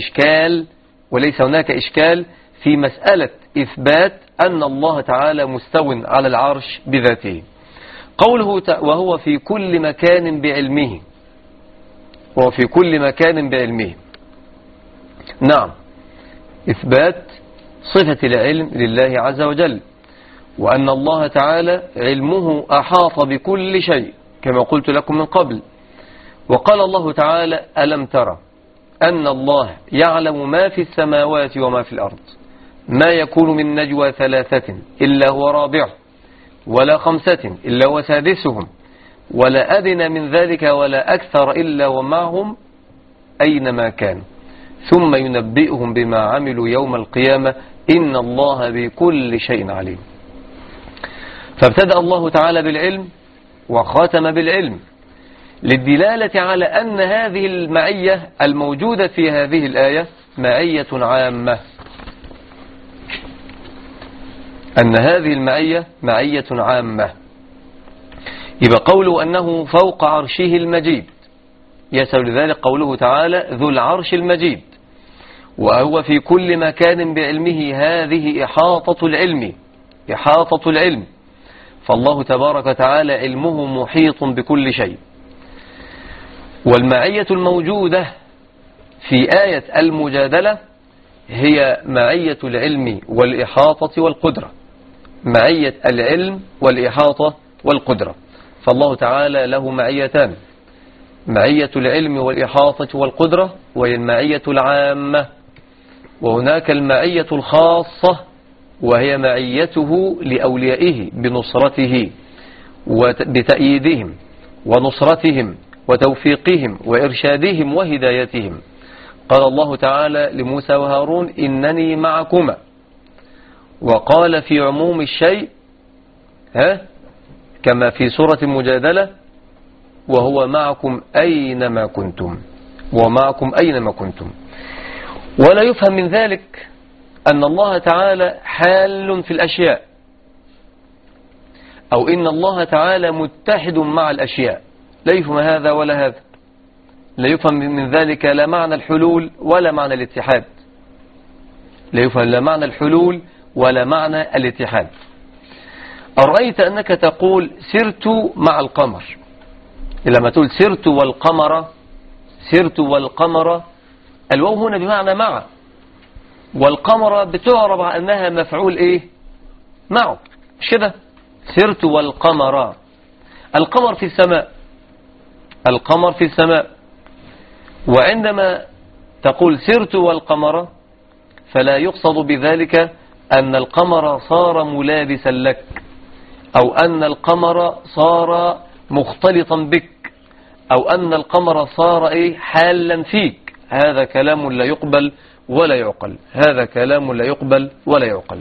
هناك إشكال في مسألة إثبات أن الله تعالى مستو على العرش بذاته. قوله وهو في كل مكان بعلمه، وفي كل مكان بعلمه. نعم، إثبات صفة العلم لله عز وجل، وأن الله تعالى علمه أحاط بكل شيء كما قلت لكم من قبل. وقال الله تعالى: ألم ترى أن الله يعلم ما في السماوات وما في الأرض، ما يكون من نجوى 3 إلا هو رابعهم، ولا 5 إلا هو سادسهم، ولا أدنى من ذلك ولا أكثر إلا ومعهم أينما كان، ثم ينبئهم بما عملوا يوم القيامة إن الله بكل شيء عليم. فابتدأ الله تعالى بالعلم وختم بالعلم للدلالة على أن هذه المعية الموجودة في هذه الآية معية عامة، أن هذه المعية معية عامة. يبقى قوله أنه فوق عرشه المجيد يسأل لذلك قوله تعالى: ذو العرش المجيد، وهو في كل مكان بعلمه. هذه إحاطة العلم، فالله تبارك وتعالى علمه محيط بكل شيء. والمعية الموجودة في آية المجادلة هي معية العلم والإحاطة والقدرة، معية العلم والإحاطة والقدرة. فالله تعالى له معيتان: معية العلم والإحاطة والقدرة، وهي المعية العامة. وهناك المعية الخاصة وهي معيته لأوليائه بنصرته وبتأييدهم ونصرتهم وتوفيقهم وإرشادهم وهدايتهم. قال الله تعالى لموسى وهارون: إنني معكما. وقال في عموم الشيء كما في سورة المجادلة: وهو معكم أينما كنتم، ومعكم أينما كنتم. ولا يفهم من ذلك أن الله تعالى حال في الأشياء، أو إن الله تعالى متحد مع الأشياء. لا يفهم هذا ولا هذا. لا يفهم من ذلك لا معنى الحلول ولا معنى الاتحاد. لا يفهم لا معنى الحلول ولا معنى الاتحاد. أرأيت أنك تقول: سرت مع القمر، لما تقول سرت والقمر، سرت والقمر، الواو هنا بمعنى مع، والقمر بتعرب على أنها مفعول إيه؟ معه، مش كده؟ سرت والقمر، القمر في السماء، القمر في السماء. وعندما تقول سرت والقمر فلا يقصد بذلك أن القمر صار ملابسا لك، أو أن القمر صار مختلطا بك، أو أن القمر صار إيه؟ حالا فيك. هذا كلام لا يقبل ولا يعقل، هذا كلام لا يقبل ولا يعقل.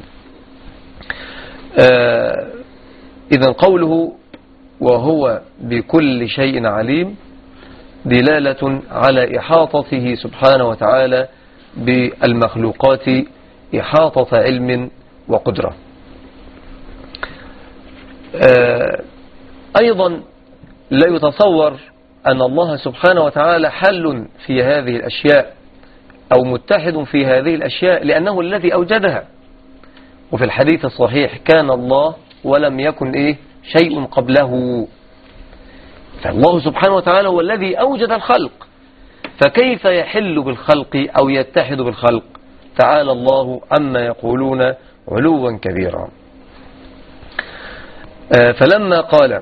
إذن قوله وهو بكل شيء عليم دلالة على إحاطته سبحانه وتعالى بالمخلوقات إحاطة علم وقدرة. أيضا لا يتصور أن الله سبحانه وتعالى حل في هذه الأشياء أو متحد في هذه الأشياء، لأنه الذي أوجدها. وفي الحديث الصحيح كان الله ولم يكن إيه؟ شيء قبله. فالله سبحانه وتعالى هو الذي أوجد الخلق، فكيف يحل بالخلق أو يتحد بالخلق؟ تعالى الله عما يقولون علوا كبيرا. فلما قال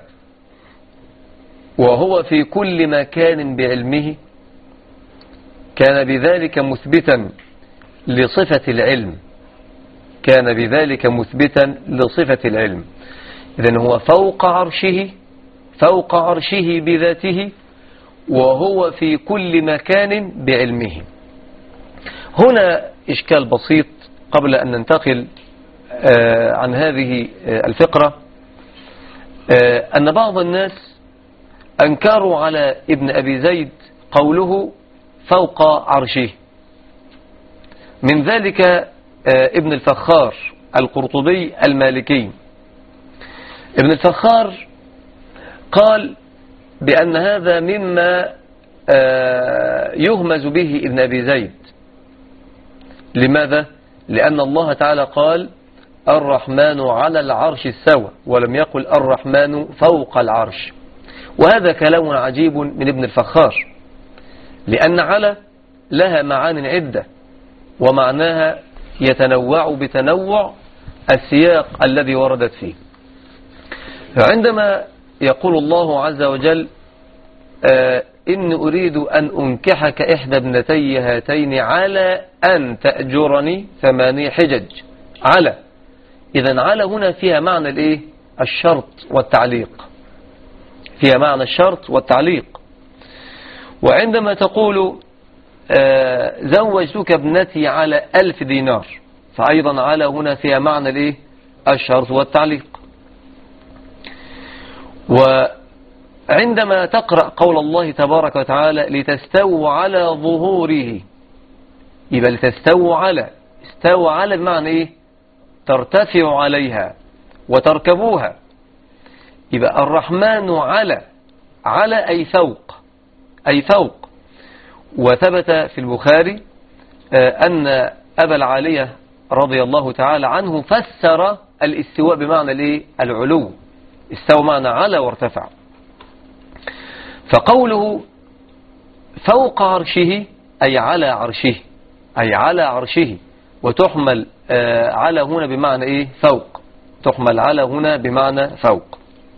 وهو في كل مكان بعلمه كان بذلك مثبتا لصفة العلم، كان بذلك مثبتا لصفة العلم. إذن هو فوق عرشه، فوق عرشه بذاته، وهو في كل مكان بعلمه. هنا إشكال بسيط قبل أن ننتقل عن هذه الفقرة، أن بعض الناس أنكروا على ابن أبي زيد قوله فوق عرشه. من ذلك ابن الفخار القرطبي المالكي. ابن الفخار قال بأن هذا مما يهمز به ابن أبي زيد. لماذا؟ لأن الله تعالى قال الرحمن على العرش استوى، ولم يقل الرحمن فوق العرش. وهذا كلام عجيب من ابن الفخار، لأن على لها معان عدة، ومعناها يتنوع بتنوع السياق الذي وردت فيه. فعندما يقول الله عز وجل إن أريد أن أنكحك إحدى ابنتي هاتين على أن تأجرني 8 حجج، على، إذن على هنا فيها معنى الإيه؟ الشرط والتعليق، فيها معنى الشرط والتعليق. وعندما تقول زوجتك ابنتي على 1000 دينار، فأيضا على هنا فيها معنى الإيه؟ الشرط والتعليق. وعندما تقرأ قول الله تبارك وتعالى لتستووا على ظهوره، يبقى لتستووا على، استوى على بمعنى إيه؟ ترتفع عليها وتركبوها. يبقى الرحمن على، على أي فوق، أي فوق. وثبت في البخاري أن أبا العالية رضي الله تعالى عنه فسر الاستواء بمعنى الإيه؟ العلو، استوى معنى على وارتفع. فقوله فوق عرشه أي على عرشه، أي على عرشه. وتحمل على هنا بمعنى إيه؟ فوق، تحمل على هنا بمعنى فوق.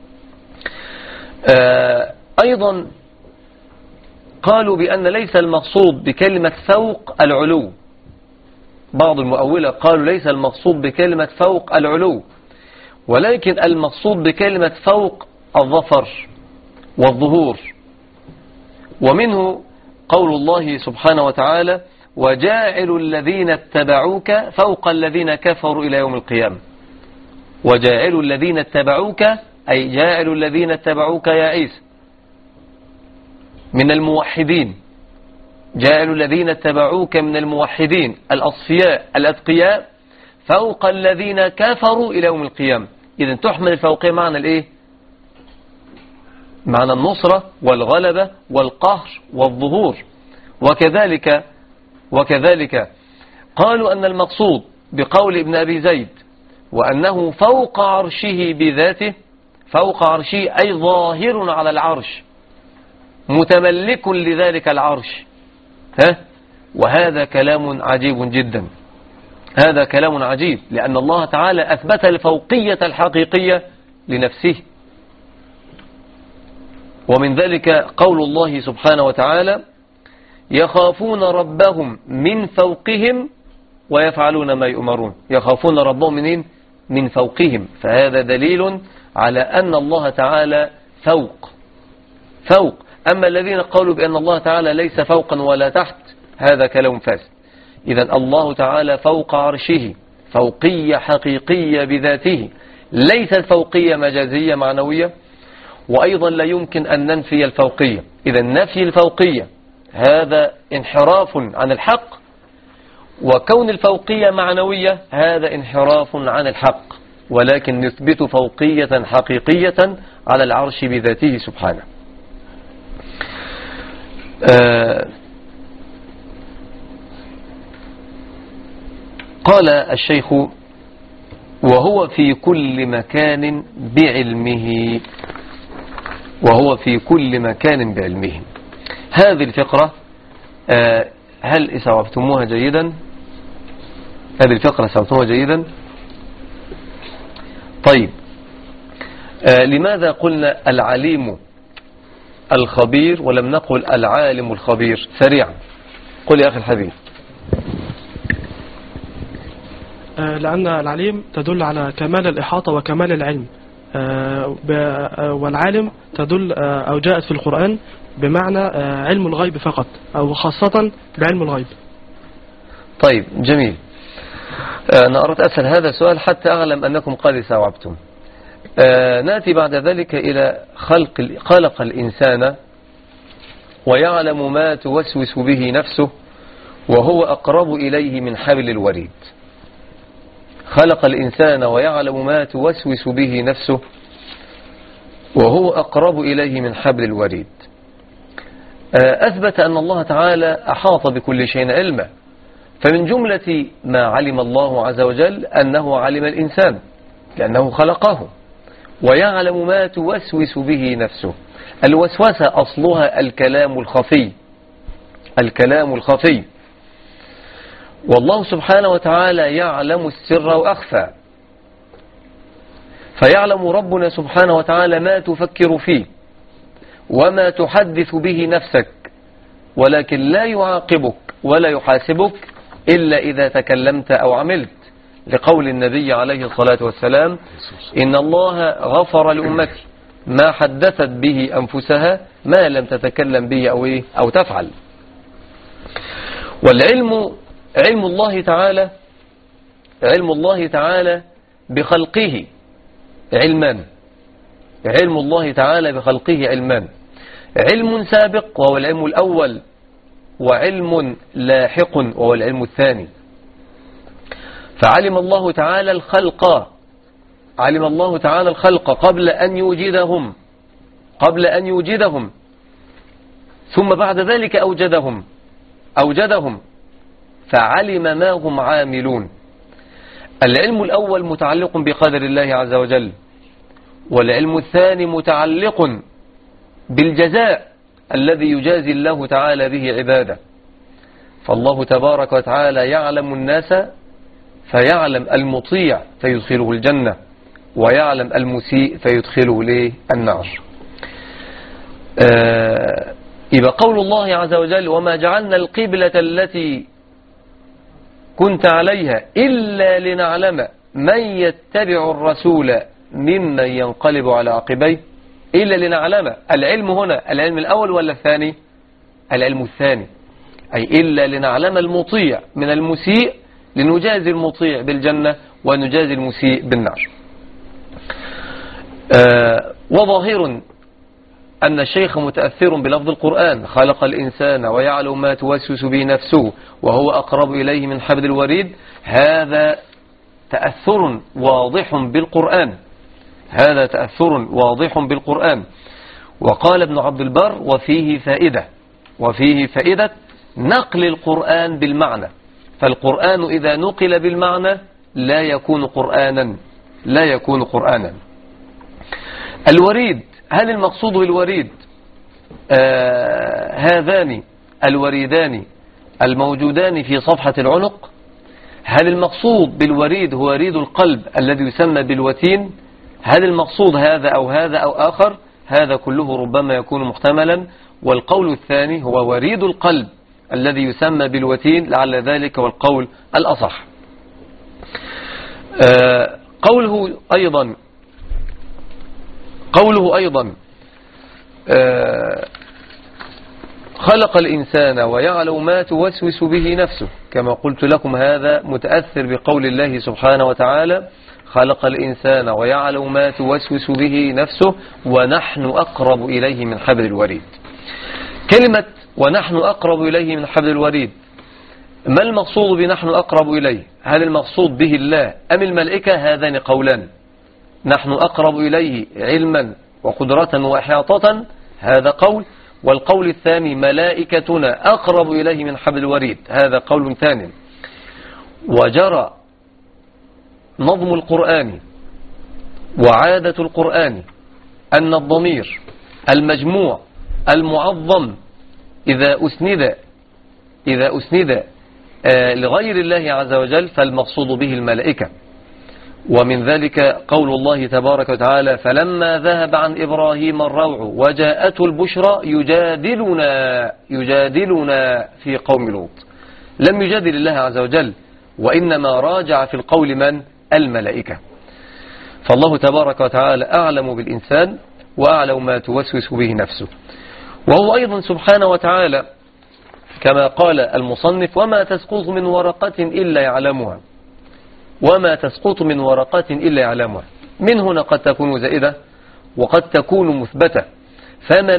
أيضا قالوا بأن ليس المقصود بكلمة فوق العلو. بعض المؤولة قالوا ليس المقصود بكلمة فوق العلو، ولكن المقصود بكلمة فوق الظفر والظهور. ومنه قول الله سبحانه وتعالى وجاعل الذين اتبعوك فوق الذين كفروا إلى يوم القيامة. وجاعل الذين اتبعوك أي جاعل الذين اتبعوك يا عيسى من الموحدين، جاعل الذين اتبعوك من الموحدين الأصفياء الأتقياء فوق الذين كفروا إلى يوم القيامة. إذن تحمل الفوقية معنى الإيه؟ معنى النصرة والغلبة والقهر والظهور. وكذلك قالوا أن المقصود بقول ابن أبي زيد وأنه فوق عرشه بذاته، فوق عرشه أي ظاهر على العرش، متملك لذلك العرش. وهذا كلام عجيب جدا، هذا كلام عجيب، لأن الله تعالى أثبت الفوقية الحقيقية لنفسه. ومن ذلك قول الله سبحانه وتعالى: يخافون ربهم من فوقهم ويفعلون ما يؤمرون. يخافون ربهم منين؟ من فوقهم. فهذا دليل على أن الله تعالى فوق. أما الذين قالوا بأن الله تعالى ليس فوقا ولا تحت، هذا كلام فاسد. إذن الله تعالى فوق عرشه، فوقية حقيقية بذاته، ليست فوقية مجازية معنوية. وأيضا لا يمكن أن ننفي الفوقية. إذن نفي الفوقية هذا انحراف عن الحق، وكون الفوقية معنوية هذا انحراف عن الحق، ولكن نثبت فوقية حقيقية على العرش بذاته سبحانه. قال الشيخ: وهو في كل مكان بعلمه. وهو في كل مكان بعلمه. هذه الفقرة هل استوعبتموها جيدا؟ هذه الفقرة استوعبتموها جيدا؟ طيب، لماذا قلنا العليم الخبير ولم نقل العالم الخبير؟ سريعا قل يا أخي الحبيب.
لأن العليم تدل على كمال الإحاطة وكمال العلم، والعالم تدل أو جاءت في القرآن بمعنى علم الغيب فقط، أو خاصة بعلم الغيب.
طيب جميل. أنا أردت أسأل هذا السؤال حتى أعلم أنكم قد استوعبتم. نأتي بعد ذلك إلى خلق الإنسان ويعلم ما توسوس به نفسه وهو أقرب إليه من حبل الوريد. خلق الإنسان ويعلم ما توسوس به نفسه وهو أقرب إليه من حبل الوريد. أثبت أن الله تعالى أحاط بكل شيء علما، فمن جملة ما علم الله عز وجل أنه علم الإنسان لأنه خلقه، ويعلم ما توسوس به نفسه. الوسوسة أصلها الكلام الخفي، الكلام الخفي، والله سبحانه وتعالى يعلم السر وأخفى. فيعلم ربنا سبحانه وتعالى ما تفكر فيه وما تحدث به نفسك، ولكن لا يعاقبك ولا يحاسبك إلا إذا تكلمت أو عملت، لقول النبي عليه الصلاة والسلام: إن الله غفر لأمتي ما حدثت به أنفسها ما لم تتكلم به أو تفعل. والعلم علم الله تعالى بخلقه علمان. علم الله تعالى بخلقه علمان: علم سابق وهو العلم الأول، وعلم لاحق وهو العلم الثاني. فعلم الله تعالى الخلق، علم الله تعالى الخلق قبل أن يوجدهم، ثم بعد ذلك أوجدهم فعلم ما هم عاملون. العلم الأول متعلق بقدر الله عز وجل، والعلم الثاني متعلق بالجزاء الذي يجازي الله تعالى به عباده. فالله تبارك وتعالى يعلم الناس فيعلم المطيع فيدخله الجنة، ويعلم المسيء فيدخله النار. إذا قول الله عز وجل: وما جعلنا القبلة التي كنت عليها إلا لنعلم من يتبع الرسول ممن ينقلب على عقبيه. إلا لنعلم، العلم هنا العلم الأول ولا الثاني؟ العلم الثاني، أي إلا لنعلم المطيع من المسيء لنجازي المطيع بالجنة ونجازي المسيء بالنار. وظاهر أن الشيخ متأثر بلفظ القرآن: خلق الإنسان ويعلم ما توسوس به نفسه وهو أقرب إليه من حبل الوريد. هذا تأثر واضح بالقرآن، هذا تأثر واضح بالقرآن. وقال ابن عبد البر: وفيه فائدة نقل القرآن بالمعنى. فالقرآن إذا نقل بالمعنى لا يكون قرآنا. الوريد، هل المقصود بالوريد هذان الوريدان الموجودان في صفحة العنق، هل المقصود بالوريد هو وريد القلب الذي يسمى بالوتين؟ هل المقصود هذا أو هذا أو آخر؟ هذا كله ربما يكون محتملا. والقول الثاني هو وريد القلب الذي يسمى بالوتين، لعل ذلك هو القول الأصح. قوله أيضا خلق الإنسان ويعلم ما توسوس به نفسه، كما قلت لكم هذا متأثر بقول الله سبحانه وتعالى خلق الإنسان ويعلم ما توسوس به نفسه ونحن أقرب إليه من حبل الوريد. كلمة ونحن أقرب إليه من حبل الوريد، ما المقصود بنحن أقرب إليه؟ هل المقصود به الله أم الملائكة؟ هذان قولان، نحن أقرب إليه علما وقدرة وإحاطة، هذا قول، والقول الثاني ملائكتنا أقرب إليه من حبل الوريد، هذا قول ثاني. وجرى نظم القرآن وعادة القرآن أن الضمير المجموع المعظم إذا أسند لغير الله عز وجل فالمقصود به الملائكة. ومن ذلك قول الله تبارك وتعالى فلما ذهب عن إبراهيم الروع وجاءته البشرى يجادلنا في قوم لوط. لم يجادل الله عز وجل، وإنما راجع في القول من؟ الملائكة. فالله تبارك وتعالى أعلم بالإنسان وأعلم ما توسوس به نفسه. وهو أيضا سبحانه وتعالى كما قال المصنف وما تسقط من ورقة إلا يعلمها، وما تسقط من ورقة إلا يعلمها. من هنا قد تكون زائدة وقد تكون مثبتة. فما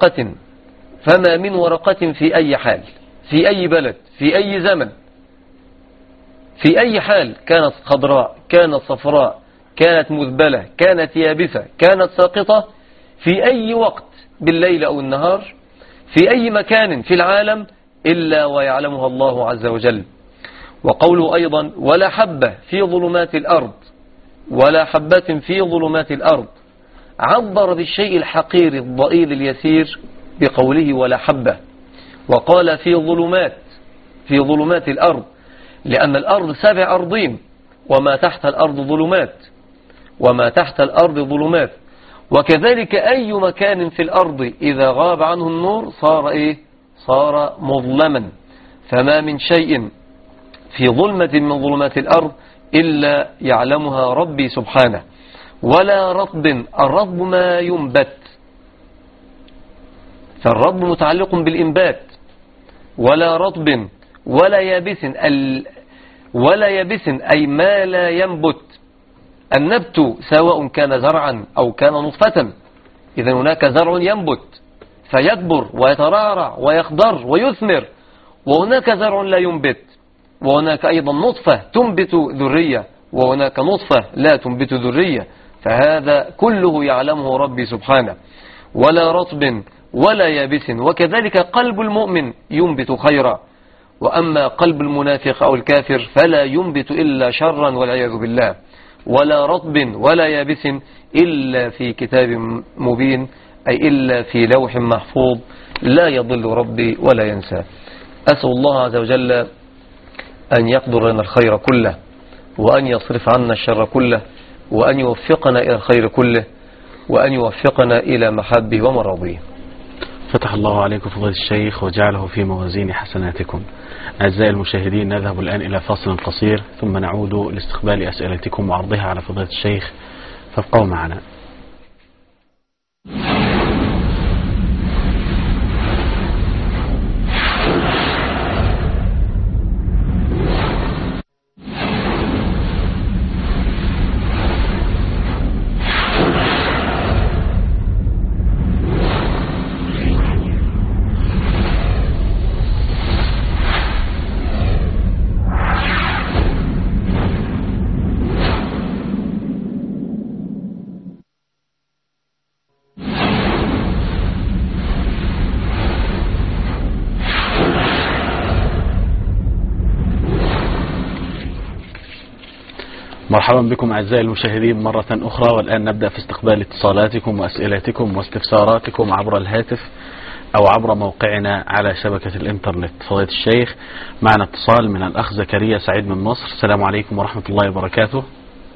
من ورقة في أي حال، في أي بلد، في أي زمن، في أي حال، كانت خضراء، كانت صفراء، كانت مذبلة، كانت يابسة، كانت ساقطة، في أي وقت بالليل أو النهار، في أي مكان في العالم، إلا ويعلمها الله عز وجل. وقوله أيضا ولا حبة في ظلمات الأرض، ولا حبة في ظلمات الأرض، عبر بالشيء الحقير الضئيل اليسير بقوله ولا حبة، وقال في ظلمات الأرض، لأن الأرض 7 أرضين وما تحت الأرض ظلمات، وكذلك أي مكان في الأرض إذا غاب عنه النور صار مظلما. فما من شيء في ظلمة من ظلمات الأرض إلا يعلمها ربي سبحانه. ولا رطب، الرطب ما ينبت، فالرطب متعلق بالإنبات. ولا رطب ولا يابس أي ما لا ينبت. النبت سواء كان زرعا أو كان نطفة، إذا هناك زرع ينبت فيكبر ويترعرع ويخضر ويثمر، وهناك زرع لا ينبت، وهناك أيضا نطفة تنبت ذرية، وهناك نطفة لا تنبت ذرية. فهذا كله يعلمه ربي سبحانه. ولا رطب ولا يابس. وكذلك قلب المؤمن ينبت خيرا، وأما قلب المنافق أو الكافر فلا ينبت إلا شرا والعياذ بالله. ولا رطب ولا يابس إلا في كتاب مبين، أي إلا في لوح محفوظ لا يضل ربي ولا ينسى. أسأل الله عز وجل أن يقدر لنا الخير كله، وأن يصرف عنا الشر كله، وأن يوفقنا إلى الخير كله، وأن يوفقنا إلى محبه ومراضيه.
فتح الله عليكم فضيلة الشيخ وجعله في موازين حسناتكم. أعزائي المشاهدين، نذهب الآن إلى فاصل قصير ثم نعود لاستقبال أسئلتكم وعرضها على فضيلة الشيخ، فابقوا معنا. مرحبا بكم أعزائي المشاهدين مرة أخرى، والآن نبدأ في استقبال اتصالاتكم وأسئلتكم واستفساراتكم عبر الهاتف أو عبر موقعنا على شبكة الإنترنت. فضيلة الشيخ، معنا اتصال من الأخ زكريا سعيد من مصر. السلام عليكم ورحمة الله وبركاته.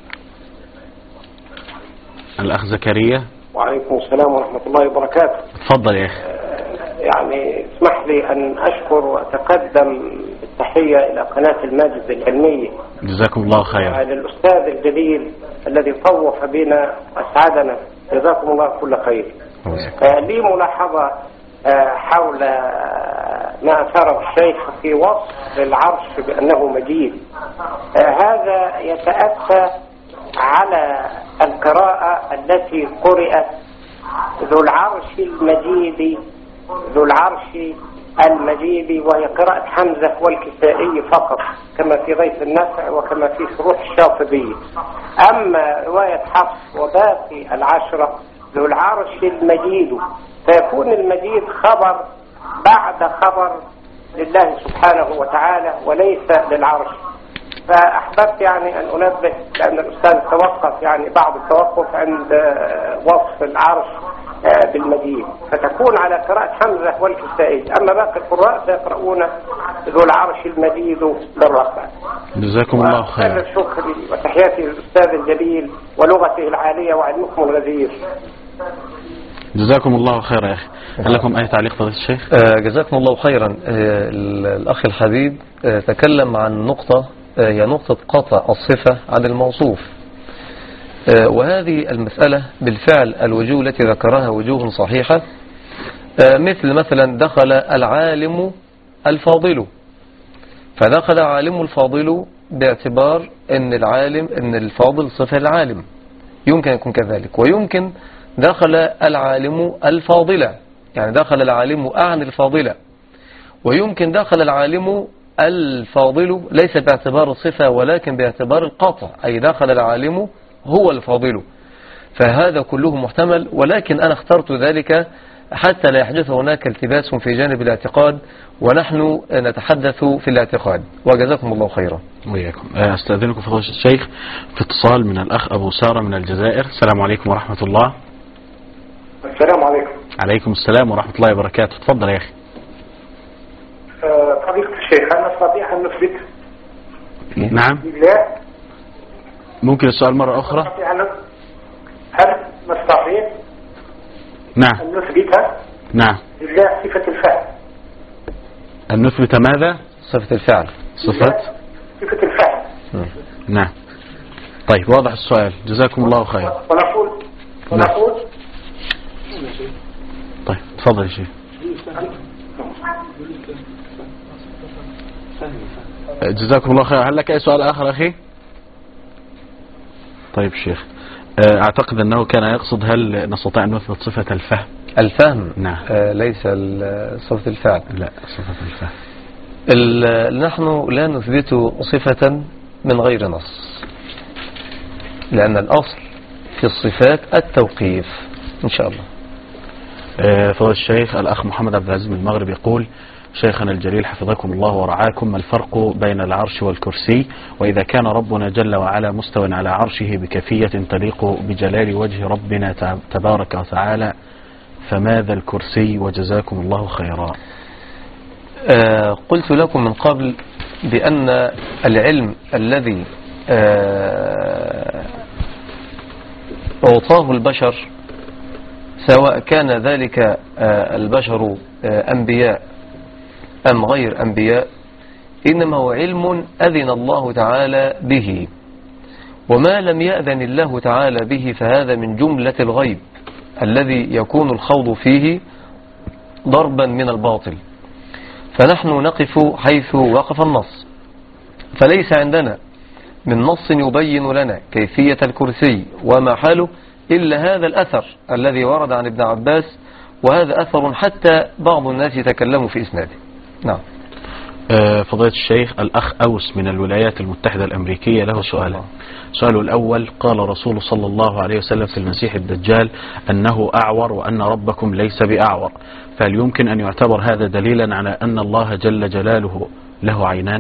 الأخ زكريا.
وعليكم السلام ورحمة الله وبركاته.
تفضل يا أخي.
يعني اسمح لي أن أشكر وأتقدم بالتحية إلى قناة الماجد العلمية.
جزاكم الله خيرا.
للأستاذ الجليل الذي طوف بنا وأسعدنا، جزاكم الله كل خير. لي ملاحظة حول ما أثاره الشيخ في وصف العرش بأنه مجيد. هذا يتأتى على القراءة التي قرأت ذو العرش المجيد ذو العرش المجيد، وهي قراءة حمزة والكسائي فقط كما في غيث النفع وكما في شروح الشاطبية. أما رواية حفص وباقي العشرة ذو العرش المجيد، فيكون المجيد خبر بعد خبر لله سبحانه وتعالى وليس للعرش. فأحببت يعني أن أنبه، لأن الأستاذ توقف يعني بعض التوقف عند وصف العرش بالمجيد، فتكون على قراءة حمزة والكسائي. أما باقي القراء سيقرؤون ذو العرش المجيد بالرفع.
جزاكم الله خيرا.
شكري وتحياتي للأستاذ الجليل ولغته العالية وعلمكم الغزير.
جزاكم الله خيرا يا أخي. هل لكم أي تعليق فضيلة الشيخ؟
جزاكم الله خيرا. الأخ الحبيب تكلم عن نقطة، هي نقطة قطع الصفة عن الموصوف، وهذه المسألة بالفعل الوجوه التي ذكرها وجوه صحيحة. مثلا دخل العالم الفاضل، فدخل عالم الفاضل باعتبار أن الفاضل صفة العالم، يمكن يكون كذلك. ويمكن دخل العالم الفاضلة، يعني دخل العالم أعن الفاضلة. ويمكن دخل العالم الفاضل ليس باعتبار الصفة ولكن باعتبار القطع، أي دخل العالم هو الفاضل. فهذا كله محتمل، ولكن أنا اخترت ذلك حتى لا يحدث هناك التباس في جانب الاعتقاد، ونحن نتحدث في الاعتقاد. وجزاكم الله خيرا.
وإياكم. أستأذنكم فضيلة الشيخ في اتصال من الأخ أبو سارة من الجزائر. السلام عليكم ورحمة الله.
السلام عليكم.
عليكم السلام ورحمة الله وبركاته. تفضل يا أخي.
فضيلة الشيخ، هل نستطيع أن نثبت؟
نعم.
بالله.
ممكن السؤال مرة أخرى؟
هل نستطيع
نعم
أن نثبت
نعم
لله صفة الفعل؟
أن نثبت ماذا؟
صفة الفعل.
صفة الفعل.
نعم. طيب، واضح السؤال. جزاكم الله خيرا.
ونقول
طيب، تفضل يا شيخ. جزاكم الله خير. هل لك أي سؤال آخر أخي؟ طيب شيخ، أعتقد أنه كان يقصد هل نستطيع أن نثبت صفة الفهم؟
الفهم.
نعم.
ليس صفة الفعل.
لا، صفة الفهم.
نحن لا نثبت صفة من غير نص، لأن الأصل في الصفات التوقيف إن شاء الله.
فضل الشيخ الأخ محمد عبد العزيز من المغرب يقول: شيخنا الجليل حفظكم الله ورعاكم، ما الفرق بين العرش والكرسي؟ وإذا كان ربنا جل وعلا مستوٍ على عرشه بكيفية تليق بجلال وجه ربنا تبارك وتعالى، فماذا الكرسي؟ وجزاكم الله خيرا.
قلت لكم من قبل بأن العلم الذي أعطاه البشر، سواء كان ذلك البشر أنبياء أم غير أنبياء، إنما هو علم أذن الله تعالى به، وما لم يأذن الله تعالى به فهذا من جملة الغيب الذي يكون الخوض فيه ضربا من الباطل. فنحن نقف حيث وقف النص، فليس عندنا من نص يبين لنا كيفية الكرسي وما حاله إلا هذا الأثر الذي ورد عن ابن عباس، وهذا أثر حتى بعض الناس يتكلموا في إسناده. نعم.
فضيلة الشيخ الأخ أوس من الولايات المتحدة الأمريكية له سؤالان. سؤاله الأول: قال رسول صلى الله عليه وسلم في المسيح الدجال أنه أعور وأن ربكم ليس بأعور، فهل يمكن أن يعتبر هذا دليلا على أن الله جل جلاله له عينان؟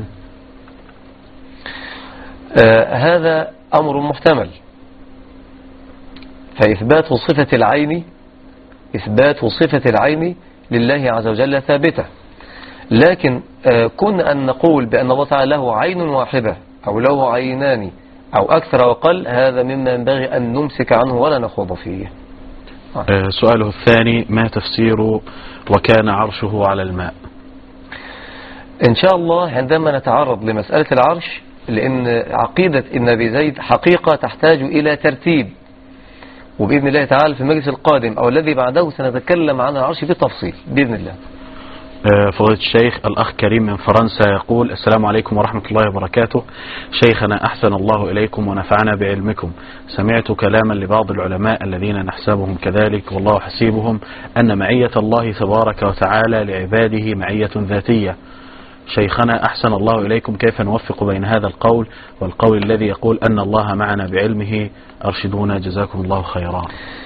هذا أمر محتمل، فإثبات صفة العين لله عز وجل ثابتة. لكن كن أن نقول بأن الله تعالى له عين واحدة أو له عينان أو أكثر وقل، هذا مما ينبغي أن نمسك عنه ولا نخوض فيه.
سؤاله الثاني: ما تفسير وكان عرشه على الماء؟
إن شاء الله عندما نتعرض لمسألة العرش، لأن عقيدة النبي زيد حقيقة تحتاج إلى ترتيب، وبإذن الله تعالى في المجلس القادم أو الذي بعده سنتكلم عن العرش بالتفصيل بإذن الله.
فضيلة الشيخ، الأخ كريم من فرنسا يقول: السلام عليكم ورحمة الله وبركاته. شيخنا أحسن الله إليكم ونفعنا بعلمكم. سمعت كلاما لبعض العلماء الذين نحسبهم كذلك والله حسيبهم أن معية الله تبارك وتعالى لعباده معية ذاتية. شيخنا أحسن الله إليكم، كيف نوفق بين هذا القول والقول الذي يقول أن الله معنا بعلمه؟ أرشدونا جزاكم الله خيرا.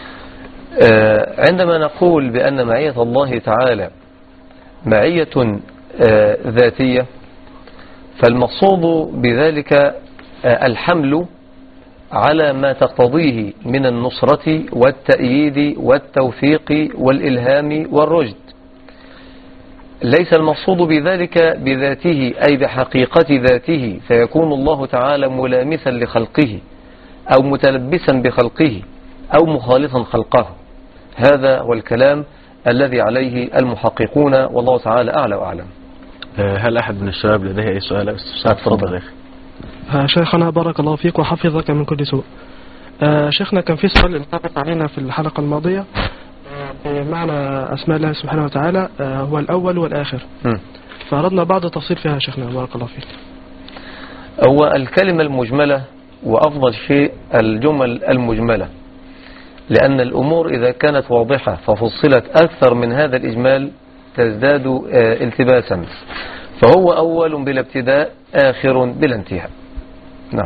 عندما نقول بأن معية الله تعالى معية ذاتية، فالمقصود بذلك الحمل على ما تقتضيه من النصرة والتأييد والتوفيق والإلهام والرشد. ليس المقصود بذلك بذاته أي بحقيقة ذاته، فيكون الله تعالى ملامسا لخلقه أو متلبسا بخلقه أو مخالطا خلقه. هذا هو الكلام الذي عليه المحققون، والله تعالى أعلى وأعلم.
هل أحد من الشباب لديه أي سؤال أو استفسار؟ تفضل يا أخي.
شيخنا بارك الله فيك وحفظك من كل سوء. شيخنا كان في سؤال انطبق علينا في الحلقة الماضية بمعنى أسماء الله سبحانه وتعالى هو الأول والآخر، فأردنا بعض التفصيل فيها شيخنا بارك الله فيك.
هو الكلمة المجملة وأفضل شيء الجمل المجملة، لأن الأمور إذا كانت واضحة ففصلت أكثر من هذا الإجمال تزداد التباسا. فهو أول بلا ابتداء، آخر بلا انتهاء. نعم.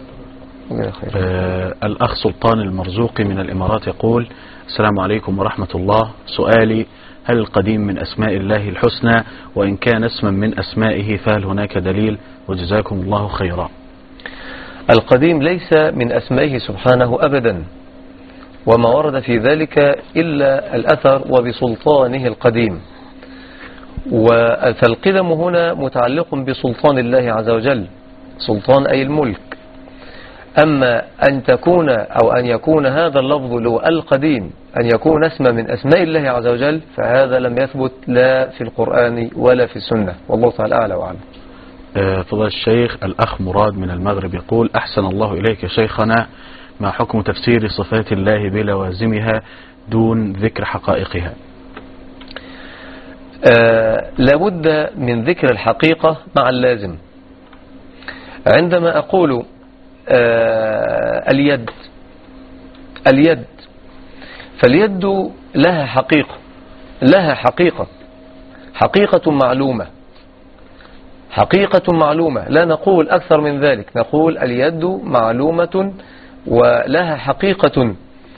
الأخ سلطان المرزوقي من الإمارات يقول: السلام عليكم ورحمة الله. سؤالي: هل القديم من أسماء الله الحسنى؟ وإن كان اسما من أسمائه فهل هناك دليل؟ وجزاكم الله خيرا.
القديم ليس من أسمائه سبحانه أبدا، وما ورد في ذلك إلا الأثر وبسلطانه القديم. فالقدم هنا متعلق بسلطان الله عز وجل، سلطان أي الملك. أما أن تكون أو أن يكون هذا اللفظ له القديم أن يكون اسم من أسماء الله عز وجل، فهذا لم يثبت لا في القرآن ولا في السنة، والله تعالى أعلى وأعلم.
فضل الشيخ، الأخ مراد من المغرب يقول: أحسن الله إليك يا شيخنا، ما حكم تفسير صفات الله بلوازمها دون ذكر حقائقها؟
لابد من ذكر الحقيقة مع اللازم. عندما أقول اليد فاليد لها حقيقة معلومة، لا نقول أكثر من ذلك، نقول اليد معلومة ولها حقيقة.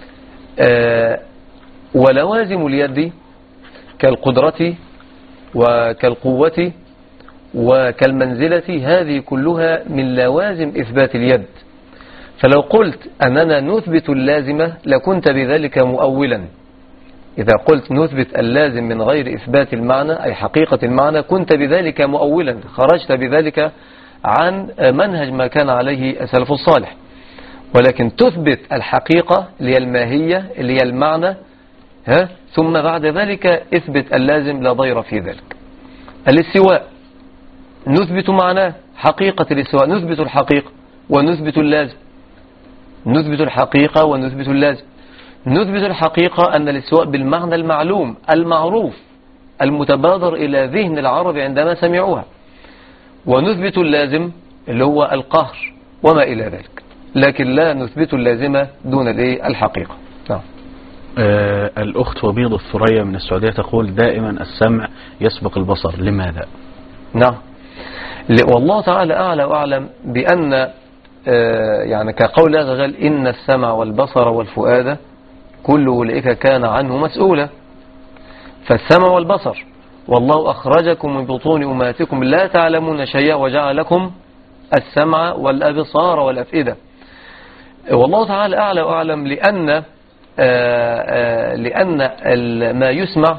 ولوازم اليد كالقدرة وكالقوة وكالمنزلة، هذه كلها من لوازم إثبات اليد. فلو قلت أننا نثبت اللازمة لكنت بذلك مؤولا. إذا قلت نثبت اللازم من غير إثبات المعنى أي حقيقة المعنى كنت بذلك مؤولا، خرجت بذلك عن منهج ما كان عليه السلف الصالح. ولكن تثبت الحقيقة اللي هي الماهية اللي هي المعنى، ثم بعد ذلك اثبت اللازم لا ضير في ذلك. الاستواء نثبت معناه، حقيقة الاستواء نثبت الحقيقة ونثبت اللازم، نثبت الحقيقة ونثبت اللازم. نثبت الحقيقة أن الاستواء بالمعنى المعلوم المعروف المتبادر إلى ذهن العرب عندما سمعوها، ونثبت اللازم اللي هو القهر وما إلى ذلك، لكن لا نثبت اللازمة دون الحقيقة. نعم.
الأخت وبيض الثريا من السعودية تقول: دائما السمع يسبق البصر، لماذا؟
نعم، والله تعالى أعلى وأعلم بأن يعني كقول الله عز وجل: إن السمع والبصر والفؤاد كل أولئك كان عنه مسؤولا. فالسمع والبصر، والله أخرجكم من بطون أمهاتكم لا تعلمون شيئا وجعل لكم السمع والأبصار والأفئدة. والله تعالى أعلى وأعلم لأن ما يسمع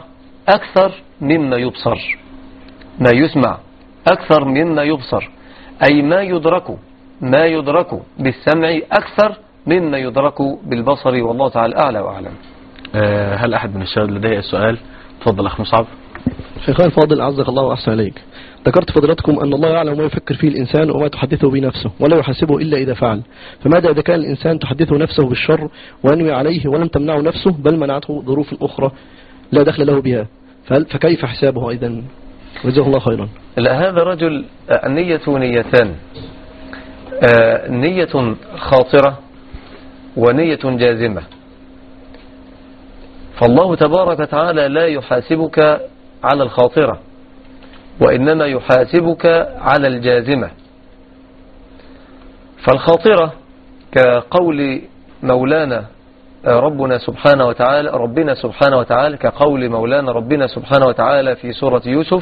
أكثر مما يبصر، ما يسمع أكثر مما يبصر، أي ما يدرك بالسمع أكثر مما يدرك بالبصر، والله تعالى أعلى وأعلم.
هل أحد من الشباب لديه سؤال؟ تفضل أخ مصعب.
شيخان فاضل أعزك الله وأحسن عليك، ذكرت فضلاتكم أن الله يعلم ما يفكر فيه الإنسان وما تحدثه به نفسه ولا يحاسبه إلا إذا فعل، فماذا إذا كان الإنسان تحدثه نفسه بالشر وينوي عليه ولم تمنعه نفسه بل منعته ظروف أخرى لا دخل له بها، فكيف حسابه أيضا؟ جزاه الله خيرا.
لا، هذا رجل النية نيتان، نية خاطرة ونية جازمة، فالله تبارك وتعالى لا يحاسبك على الخاطرة وإنما يحاسبك على الجازمة. فالخاطرة كقول مولانا ربنا سبحانه وتعالى كقول مولانا ربنا سبحانه وتعالى في سورة يوسف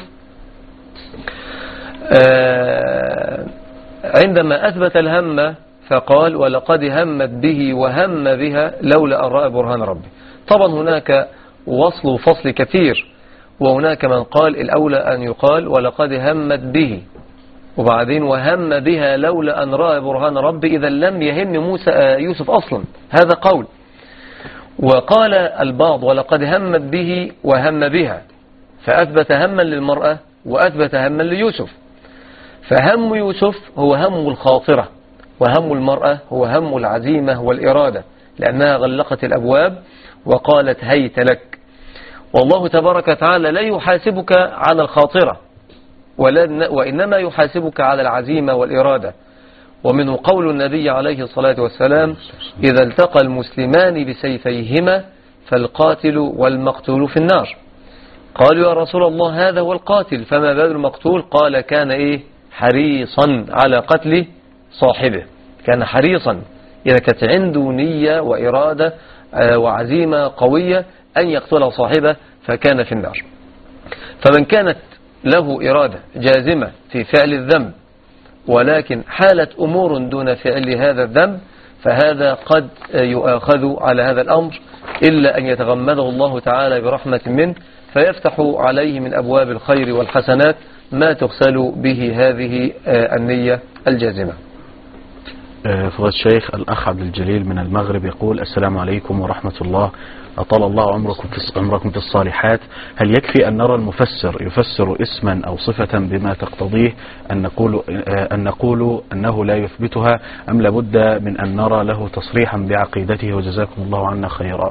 عندما أثبت الهم فقال ولقد همت به وهم بها لولا أن رأى برهان ربي. طبعا هناك وصل وفصل كثير، وهناك من قال الأولى أن يقال ولقد همت به وبعدين وهم بها لولا أن رأى برهان ربي، إذا لم يهم يوسف أصلا، هذا قول. وقال البعض ولقد همت به وهم بها، فأثبت هما للمرأة وأثبت هما ليوسف، فهم يوسف هو هم الخاطرة، وهم المرأة هو هم العزيمة والإرادة، لأنها غلقت الأبواب وقالت هيت لك. والله تبارك وتعالى لا يحاسبك على الخاطرة وإنما يحاسبك على العزيمة والإرادة. ومنه قول النبي عليه الصلاة والسلام إذا التقى المسلمان بسيفيهما فالقاتل والمقتول في النار. قالوا يا رسول الله هذا هو القاتل فما بال المقتول؟ قال كان حريصا على قتل صاحبه، كان حريصا، إذا كانت عنده نية وإرادة وعزيمة قوية أن يقتل صاحبه فكان في النار. فمن كانت له إرادة جازمة في فعل الذنب ولكن حالت أمور دون فعل هذا الذنب فهذا قد يؤاخذ على هذا الأمر، إلا أن يتغمده الله تعالى برحمة منه فيفتح عليه من أبواب الخير والحسنات ما تغسل به هذه النية الجازمة.
فضيلة الشيخ الأخ عبد الجليل من المغرب يقول السلام عليكم ورحمة الله، أطال الله عمركم في الصالحات. هل يكفي أن نرى المفسر يفسر اسما أو صفة بما تقتضيه أن نقول أنه لا يثبتها، أم لابد من أن نرى له تصريحا بعقيدته؟ وجزاكم الله عنا خيرا.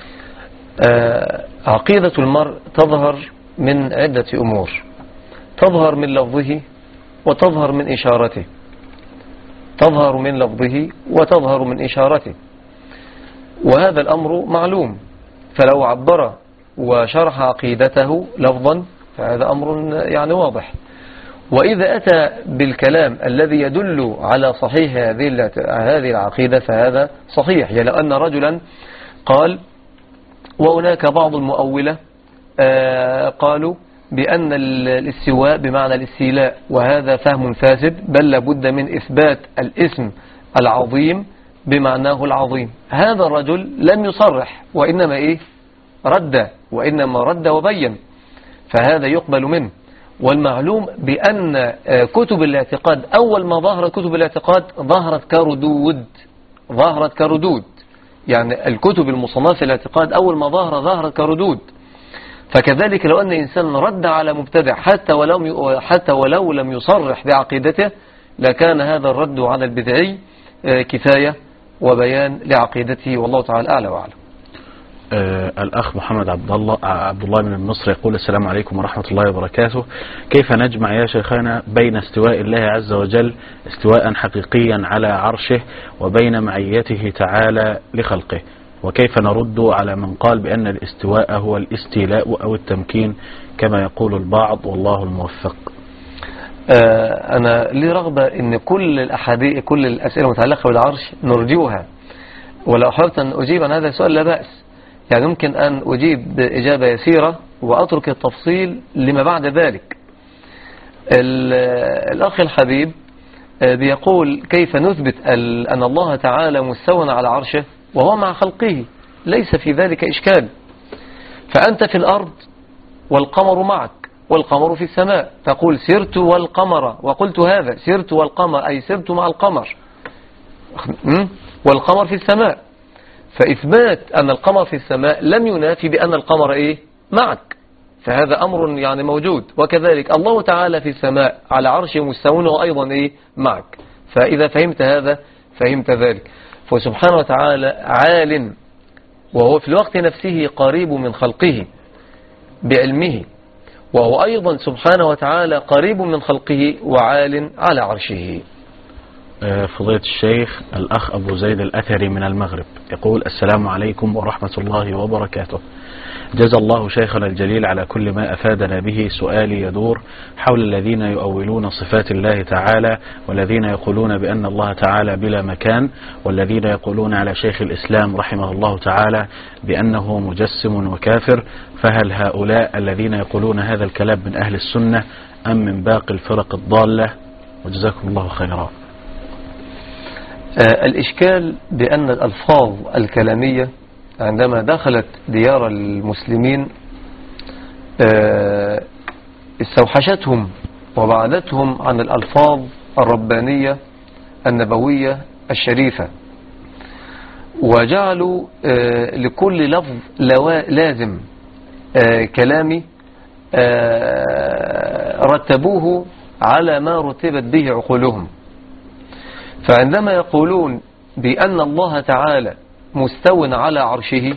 عقيدة المرء تظهر من عدة أمور، تظهر من لفظه وتظهر من إشارته، تظهر من لفظه وتظهر من إشارته، وهذا الأمر معلوم. فلو عبر وشرح عقيدته لفظا فهذا أمر واضح. وإذا أتى بالكلام الذي يدل على صحيح هذه العقيدة فهذا صحيح. لو أن رجلا قال وهناك بعض المؤولة قالوا بأن الاستواء بمعنى الاستيلاء، وهذا فهم فاسد، بل لابد من إثبات الاسم العظيم بمعناه العظيم. هذا الرجل لم يصرح وإنما رد وبين، فهذا يقبل منه. والمعلوم بأن كتب الاعتقاد أول ما ظهرت كتب الاعتقاد ظهرت كردود، يعني الكتب المصنفة الاعتقاد أول ما ظهرت كردود. فكذلك لو أن إنسان رد على مبتدع حتى ولو لم يصرح بعقيدته لكان هذا الرد على البدعي كفاية وبيان لعقيدته، والله تعالى أعلى وأعلم.
الأخ محمد عبد الله من مصر يقول السلام عليكم ورحمة الله وبركاته. كيف نجمع يا شيخنا بين استواء الله عز وجل استواء حقيقيا على عرشه وبين معيته تعالى لخلقه؟ وكيف نرد على من قال بأن الاستواء هو الاستيلاء أو التمكين كما يقول البعض، والله الموفق؟
أنا لي رغبة أن كل الأسئلة المتعلقة بالعرش نرجوها، ولو حاولت أن أجيب عن هذا السؤال لا بأس، يعني ممكن أن أجيب بإجابة يسيرة وأترك التفصيل لما بعد ذلك. الأخ الحبيب بيقول كيف نثبت أن الله تعالى مستوى على عرشه وهو مع خلقه؟ ليس في ذلك إشكال. فأنت في الأرض والقمر معك، والقمر في السماء، تقول سرت والقمر، وقلت هذا سرت والقمر أي سرت مع القمر، والقمر في السماء. فإثبات أن القمر في السماء لم ينافي بأن القمر إيه معك، فهذا أمر يعني موجود. وكذلك الله تعالى في السماء على عرشه مستوٍ وأيضا إيه معك. فإذا فهمت هذا فهمت ذلك. فسبحانه وتعالى عال، وهو في الوقت نفسه قريب من خلقه بعلمه، وهو أيضا سبحانه وتعالى قريب من خلقه وعال على عرشه.
فضيلة الشيخ الأخ أبو زيد الأثري من المغرب يقول: السلام عليكم ورحمة الله وبركاته. جزا الله شيخنا الجليل على كل ما أفادنا به. سؤالي يدور حول الذين يؤولون صفات الله تعالى، والذين يقولون بأن الله تعالى بلا مكان، والذين يقولون على شيخ الإسلام رحمه الله تعالى بأنه مجسم وكافر. فهل هؤلاء الذين يقولون هذا الكلام من أهل السنة أم من باقي الفرق الضالة؟ وجزاكم الله خيرا.
الإشكال بأن الألفاظ الكلامية عندما دخلت ديار المسلمين استوحشتهم وبعدتهم عن الألفاظ الربانية النبوية الشريفة، وجعلوا لكل لفظ لازم كلامي رتبوه على ما رتبت به عقولهم. فعندما يقولون بأن الله تعالى مستو على عرشه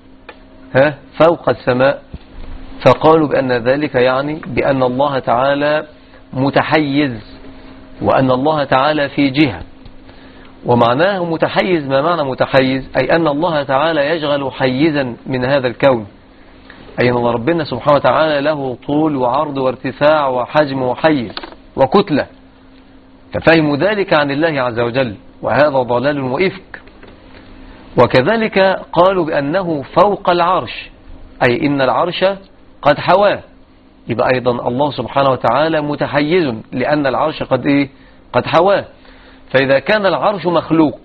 فوق السماء، فقالوا بأن ذلك يعني بأن الله تعالى متحيز، وأن الله تعالى في جهة. ومعناه متحيز، ما معنى متحيز؟ أي أن الله تعالى يشغل حيزا من هذا الكون، أي أن ربنا سبحانه وتعالى له طول وعرض وارتفاع وحجم وحيز وكتلة، ففهموا ذلك عن الله عز وجل، وهذا ضلال وإفك. وكذلك قالوا بأنه فوق العرش، أي إن العرش قد حواه، يبقى أيضا الله سبحانه وتعالى متحيز لأن العرش قد حواه. فإذا كان العرش مخلوق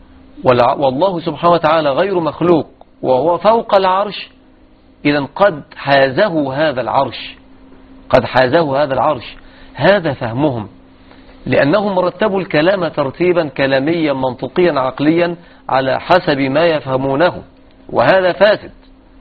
والله سبحانه وتعالى غير مخلوق وهو فوق العرش، إذن قد حازه هذا العرش، قد حازه هذا العرش. هذا فهمهم، لأنهم رتبوا الكلام ترتيبا كلاميا منطقيا عقليا على حسب ما يفهمونه، وهذا فاسد.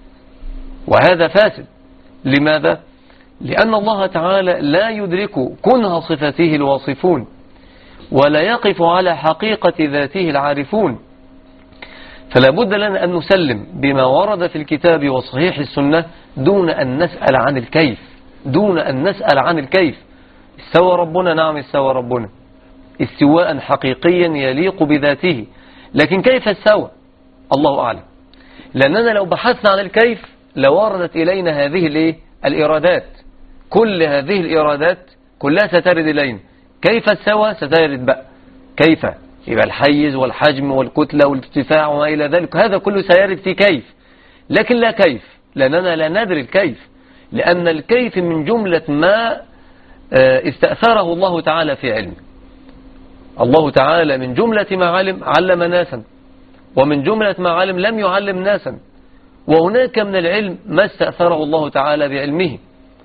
وهذا فاسد لماذا؟ لأن الله تعالى لا يدرك كنه صفته الواصفون، ولا يقف على حقيقة ذاته العارفون. فلا بد لنا أن نسلم بما ورد في الكتاب وصحيح السنة دون أن نسأل عن الكيف، دون أن نسأل عن الكيف. استوى ربنا، نعم استوى ربنا استواء حقيقيا يليق بذاته، لكن كيف استوى الله أعلم. لأننا لو بحثنا عن الكيف لوردت إلينا هذه الإرادات، كل هذه الإرادات كلها سترد إلينا. كيف استوى سترد بقى كيف، يبقى الحيز والحجم والكتلة والارتفاع وما إلى ذلك، هذا كله سيرد في كيف، لكن لا كيف، لأننا لا ندري الكيف، لأن الكيف من جملة ما استأثره الله تعالى في علمه. الله تعالى من جملة ما علم ناسا، ومن جملة ما علم لم يعلم ناسا، وهناك من العلم ما استأثره الله تعالى بعلمه.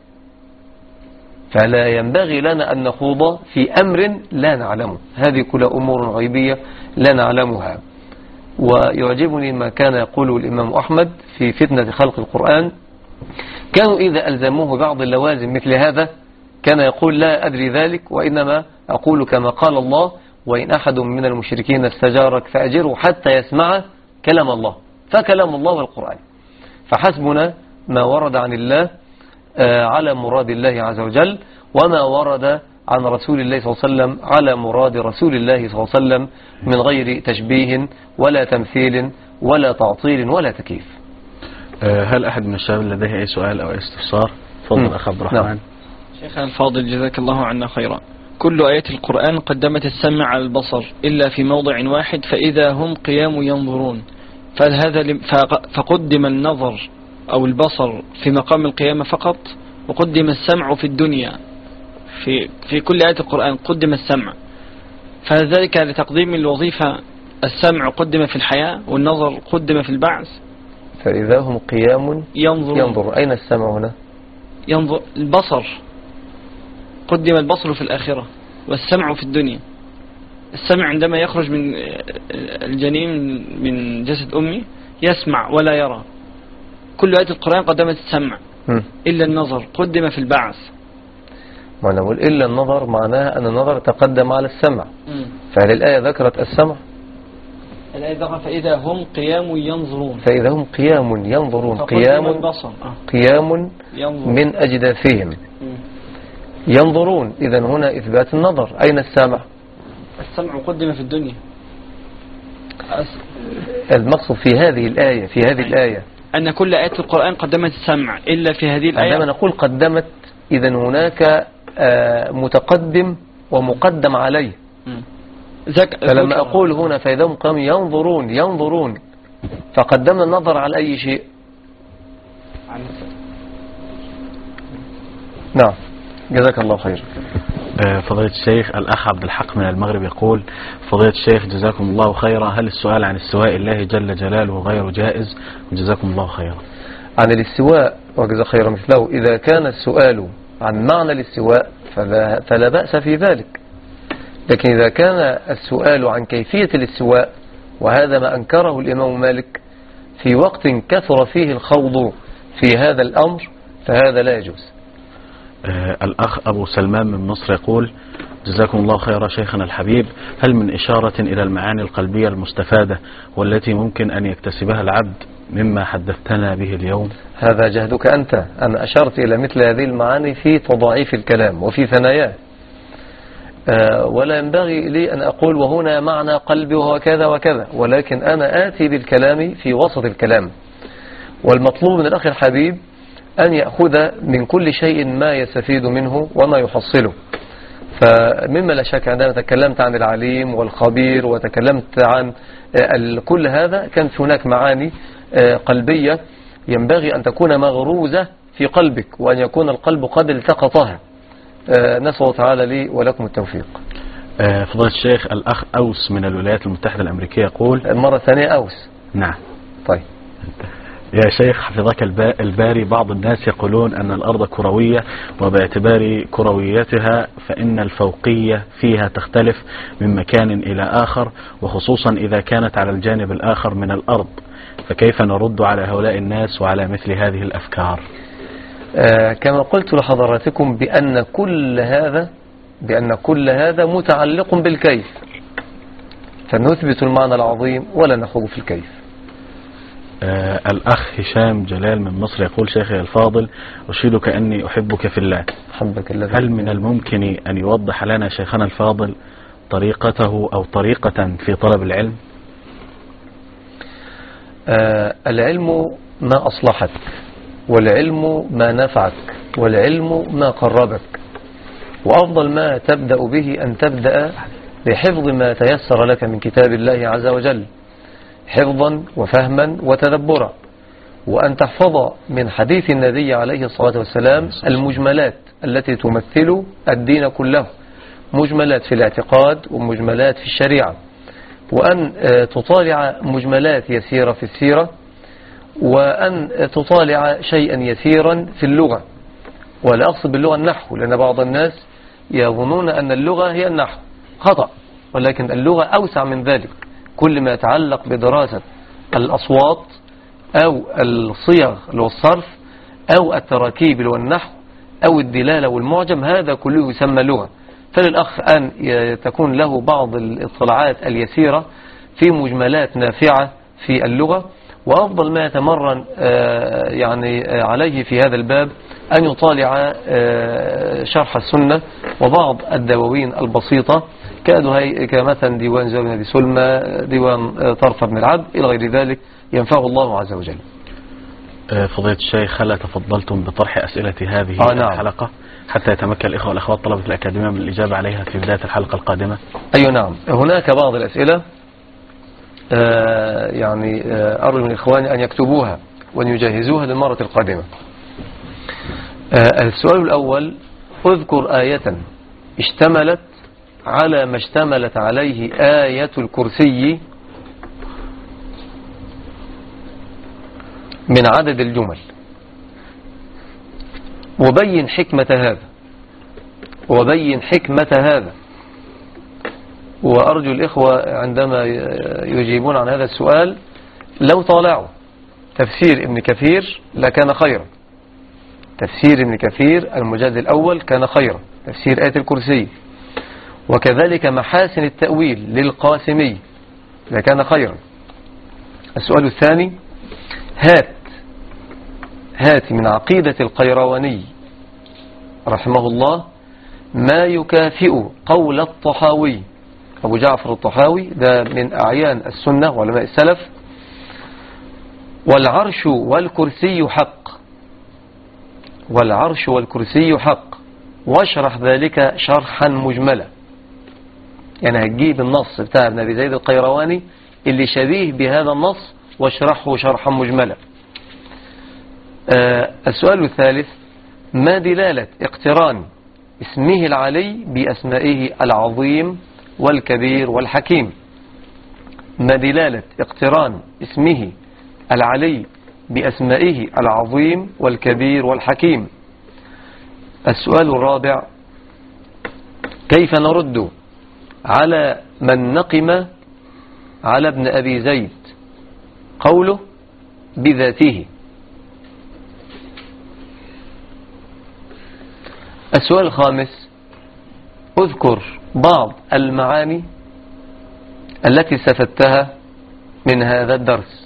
فلا ينبغي لنا أن نخوض في أمر لا نعلمه، هذه كل أمور غيبية لا نعلمها. ويعجبني ما كان يقوله الإمام أحمد في فتنة خلق القرآن، كانوا إذا ألزموه بعض اللوازم مثل هذا كان يقول لا أدري ذلك، وإنما أقول كما قال الله: وإن أحد من المشركين استجارك فأجره حتى يسمع كلام الله. فكلام الله والقرآن، فحسبنا ما ورد عن الله على مراد الله عز وجل، وما ورد عن رسول الله صلى الله عليه وسلم على مراد رسول الله صلى الله عليه وسلم، من غير تشبيه ولا تمثيل ولا تعطيل ولا تكييف.
هل أحد من الشباب لديه أي سؤال أو استفسار؟ تفضل أخ عبد الرحمن.
نعم. شيخنا الفاضل جزاك الله عنا خيرا. كل آيات القرآن قدمت السمع على البصر إلا في موضع واحد، فإذا هم قيام ينظرون، فقدم النظر أو البصر في مقام القيامة فقط، وقدم السمع في الدنيا. في كل آيات القرآن قدم السمع، فذلك لتقديم الوظيفة. السمع قدم في الحياة، والنظر قدم في البعث.
فإذا هم قيام ينظر. أين السمع هنا؟
ينظر البصر، قدم البصر في الآخرة والسمع في الدنيا. السمع عندما يخرج من الجنين من جسد أمي يسمع ولا يرى. كل آية القرآن قدمت السمع إلا النظر قدم في البعث.
ما أنا أقول إلا النظر معناها أن النظر تقدم على السمع. فهل الآية ذكرت السمع؟
الآية ذكرت فإذا هم قيام ينظرون.
فإذا هم قيام ينظرون. قيام من أجداثهم ينظرون. إذا هنا إثبات النظر. أين السمع؟
السمع قدم في الدنيا.
المقصود في هذه الآية
أن كل آيات القرآن قدمت السمع إلا في هذه الآية.
عندما نقول قدمت إذا هناك متقدم ومقدم عليه. فلما أقول هنا فإذا هم قام ينظرون فقدمنا النظر على أي شيء. نعم جزاك الله خير.
فضيلة الشيخ الأخ عبد الحق من المغرب يقول: فضيلة الشيخ جزاكم الله خيرا، هل السؤال عن استواء الله جل جلاله غير جائز؟ وجزاكم الله خيرا.
عن الاستواء وجزاك خيرا مثله، إذا كان السؤال عن معنى الاستواء فلا بأس في ذلك، لكن إذا كان السؤال عن كيفية الاستواء، وهذا ما أنكره الإمام مالك في وقت كثر فيه الخوض في هذا الأمر، فهذا لا يجوز.
الأخ أبو سلمان من مصر يقول: جزاكم الله خيرا شيخنا الحبيب، هل من إشارة إلى المعاني القلبية المستفادة والتي ممكن أن يكتسبها العبد مما حدثتنا به اليوم؟
هذا جهدك أنت. أنا أشرت إلى مثل هذه المعاني في تضاعيف الكلام وفي ثناياه، ولا ينبغي لي أن أقول وهنا معنى قلبي وهو كذا وكذا، ولكن أنا آتي بالكلام في وسط الكلام. والمطلوب من الأخ الحبيب أن يأخذ من كل شيء ما يستفيد منه وما يحصله. فمما لا شك عندما تكلمت عن العليم والخبير وتكلمت عن كل هذا، كانت هناك معاني قلبية ينبغي أن تكون مغروزة في قلبك، وأن يكون القلب قد التقطها. نسأل الله تعالى لي ولكم التوفيق.
فضيلة الشيخ الأخ أوس من الولايات المتحدة الأمريكية يقول:
مرة ثانية أوس.
نعم.
طيب
يا شيخ حفظك الباري، بعض الناس يقولون أن الأرض كروية، وباعتبار كرويتها فإن الفوقية فيها تختلف من مكان إلى آخر، وخصوصا إذا كانت على الجانب الآخر من الأرض، فكيف نرد على هؤلاء الناس وعلى مثل هذه الأفكار؟
كما قلت لحضراتكم بأن كل هذا متعلق بالكيف، فنثبت المعنى العظيم ولا نخوض في الكيف.
الأخ هشام جلال من مصر يقول: شيخي الفاضل، أشهدك أني أحبك في الله.
حبك الله.
هل من الممكن أن يوضح لنا شيخنا الفاضل طريقته أو طريقة في طلب العلم؟
العلم ما أصلحك، والعلم ما نفعك، والعلم ما قربك، وأفضل ما تبدأ به أن تبدأ بحفظ ما تيسر لك من كتاب الله عز وجل، حفظا وفهما وتدبرا، وأن تحفظ من حديث النبي عليه الصلاة والسلام المجملات التي تمثل الدين كله، مجملات في الاعتقاد ومجملات في الشريعة، وأن تطالع مجملات يسيرة في السيرة، وأن تطالع شيئا يسيرا في اللغة. ولا أقصد باللغة النحو، لأن بعض الناس يظنون أن اللغة هي النحو، خطأ، ولكن اللغة أوسع من ذلك. كل ما يتعلق بدراسة الأصوات أو الصيغ والصرف أو التراكيب والنحو أو الدلالة والمعجم، هذا كله يسمى لغة. فللأخ أن تكون له بعض الاطلاعات اليسيرة في مجملات نافعة في اللغة، وأفضل ما يتمرن عليه في هذا الباب أن يطالع شرح السنة وبعض الدواوين البسيطة كمثلا ديوان زوال بن أبي سلمى، ديوان طرف بن العبد إلى غير ذلك، ينفعه الله عز وجل.
فضيلة الشيخ، هل تفضلتم بطرح أسئلة هذه الحلقة حتى يتمكن الإخوة والأخوات طلبة الأكاديمية من الإجابة عليها في بداية الحلقة القادمة؟
أيوة نعم، هناك بعض الأسئلة أرجو من إخواني أن يكتبوها وأن يجهزوها للمرة القادمة. السؤال الأول: اذكر آية اشتملت على ما اشتملت عليه آية الكرسي من عدد الجمل. وبين حكمة هذا، وبين حكمة هذا. وأرجو الإخوة عندما يجيبون عن هذا السؤال لو طالعوا تفسير ابن كثير لكان خيرا. تفسير ابن كثير المجلد الأول كان خيرا، تفسير آية الكرسي، وكذلك محاسن التأويل للقاسمي لكان خيرا. السؤال الثاني، هات من عقيدة القيرواني رحمه الله ما يكافئ قول الطحاوي. أبو جعفر الطحاوي ده من أعيان السنة وعلماء السلف. والعرش والكرسي حق، والعرش والكرسي حق، واشرح ذلك شرحا مجملا. يعني هتجيب النص بتاع ابن أبي زيد القيرواني اللي شبيه بهذا النص واشرحه شرحا مجملا. السؤال الثالث، ما دلالة اقتران اسمه العلي بأسمائه العظيم والكبير والحكيم؟ ما دلالة اقتران اسمه العلي بأسمائه العظيم والكبير والحكيم؟ السؤال الرابع، كيف نرد على من نقم على ابن أبي زيد قوله بذاته؟ السؤال الخامس، اذكر بعض المعاني التي استفدتها من هذا الدرس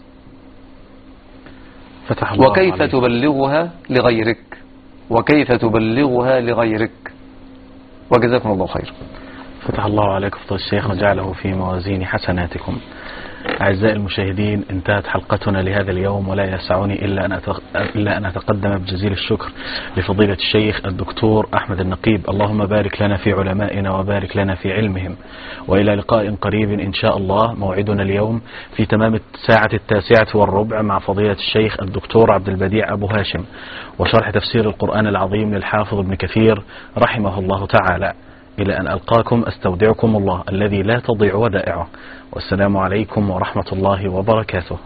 فتح الله
وكيف
عليك.
تبلغها لغيرك، وكيف تبلغها لغيرك، وجزاكم الله خير.
فتح الله عليكم فضل الشيخ وجعله في موازين حسناتكم. أعزائي المشاهدين، انتهت حلقتنا لهذا اليوم، ولا يسعني إلا أن أتقدم بجزيل الشكر لفضيلة الشيخ الدكتور أحمد النقيب. اللهم بارك لنا في علمائنا وبارك لنا في علمهم، وإلى لقاء قريب إن شاء الله. موعدنا اليوم في تمام الساعة 9:15 مع فضيلة الشيخ الدكتور عبد البديع أبو هاشم وشرح تفسير القرآن العظيم للحافظ ابن كثير رحمه الله تعالى. إلى أن ألقاكم أستودعكم الله الذي لا تضيع ودائعه، والسلام عليكم ورحمة الله وبركاته.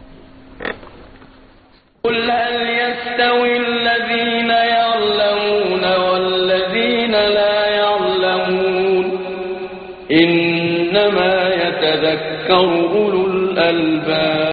قل هل يستوي الذين يعلمون والذين لا يعلمون إنما يتذكر أولو الألباب.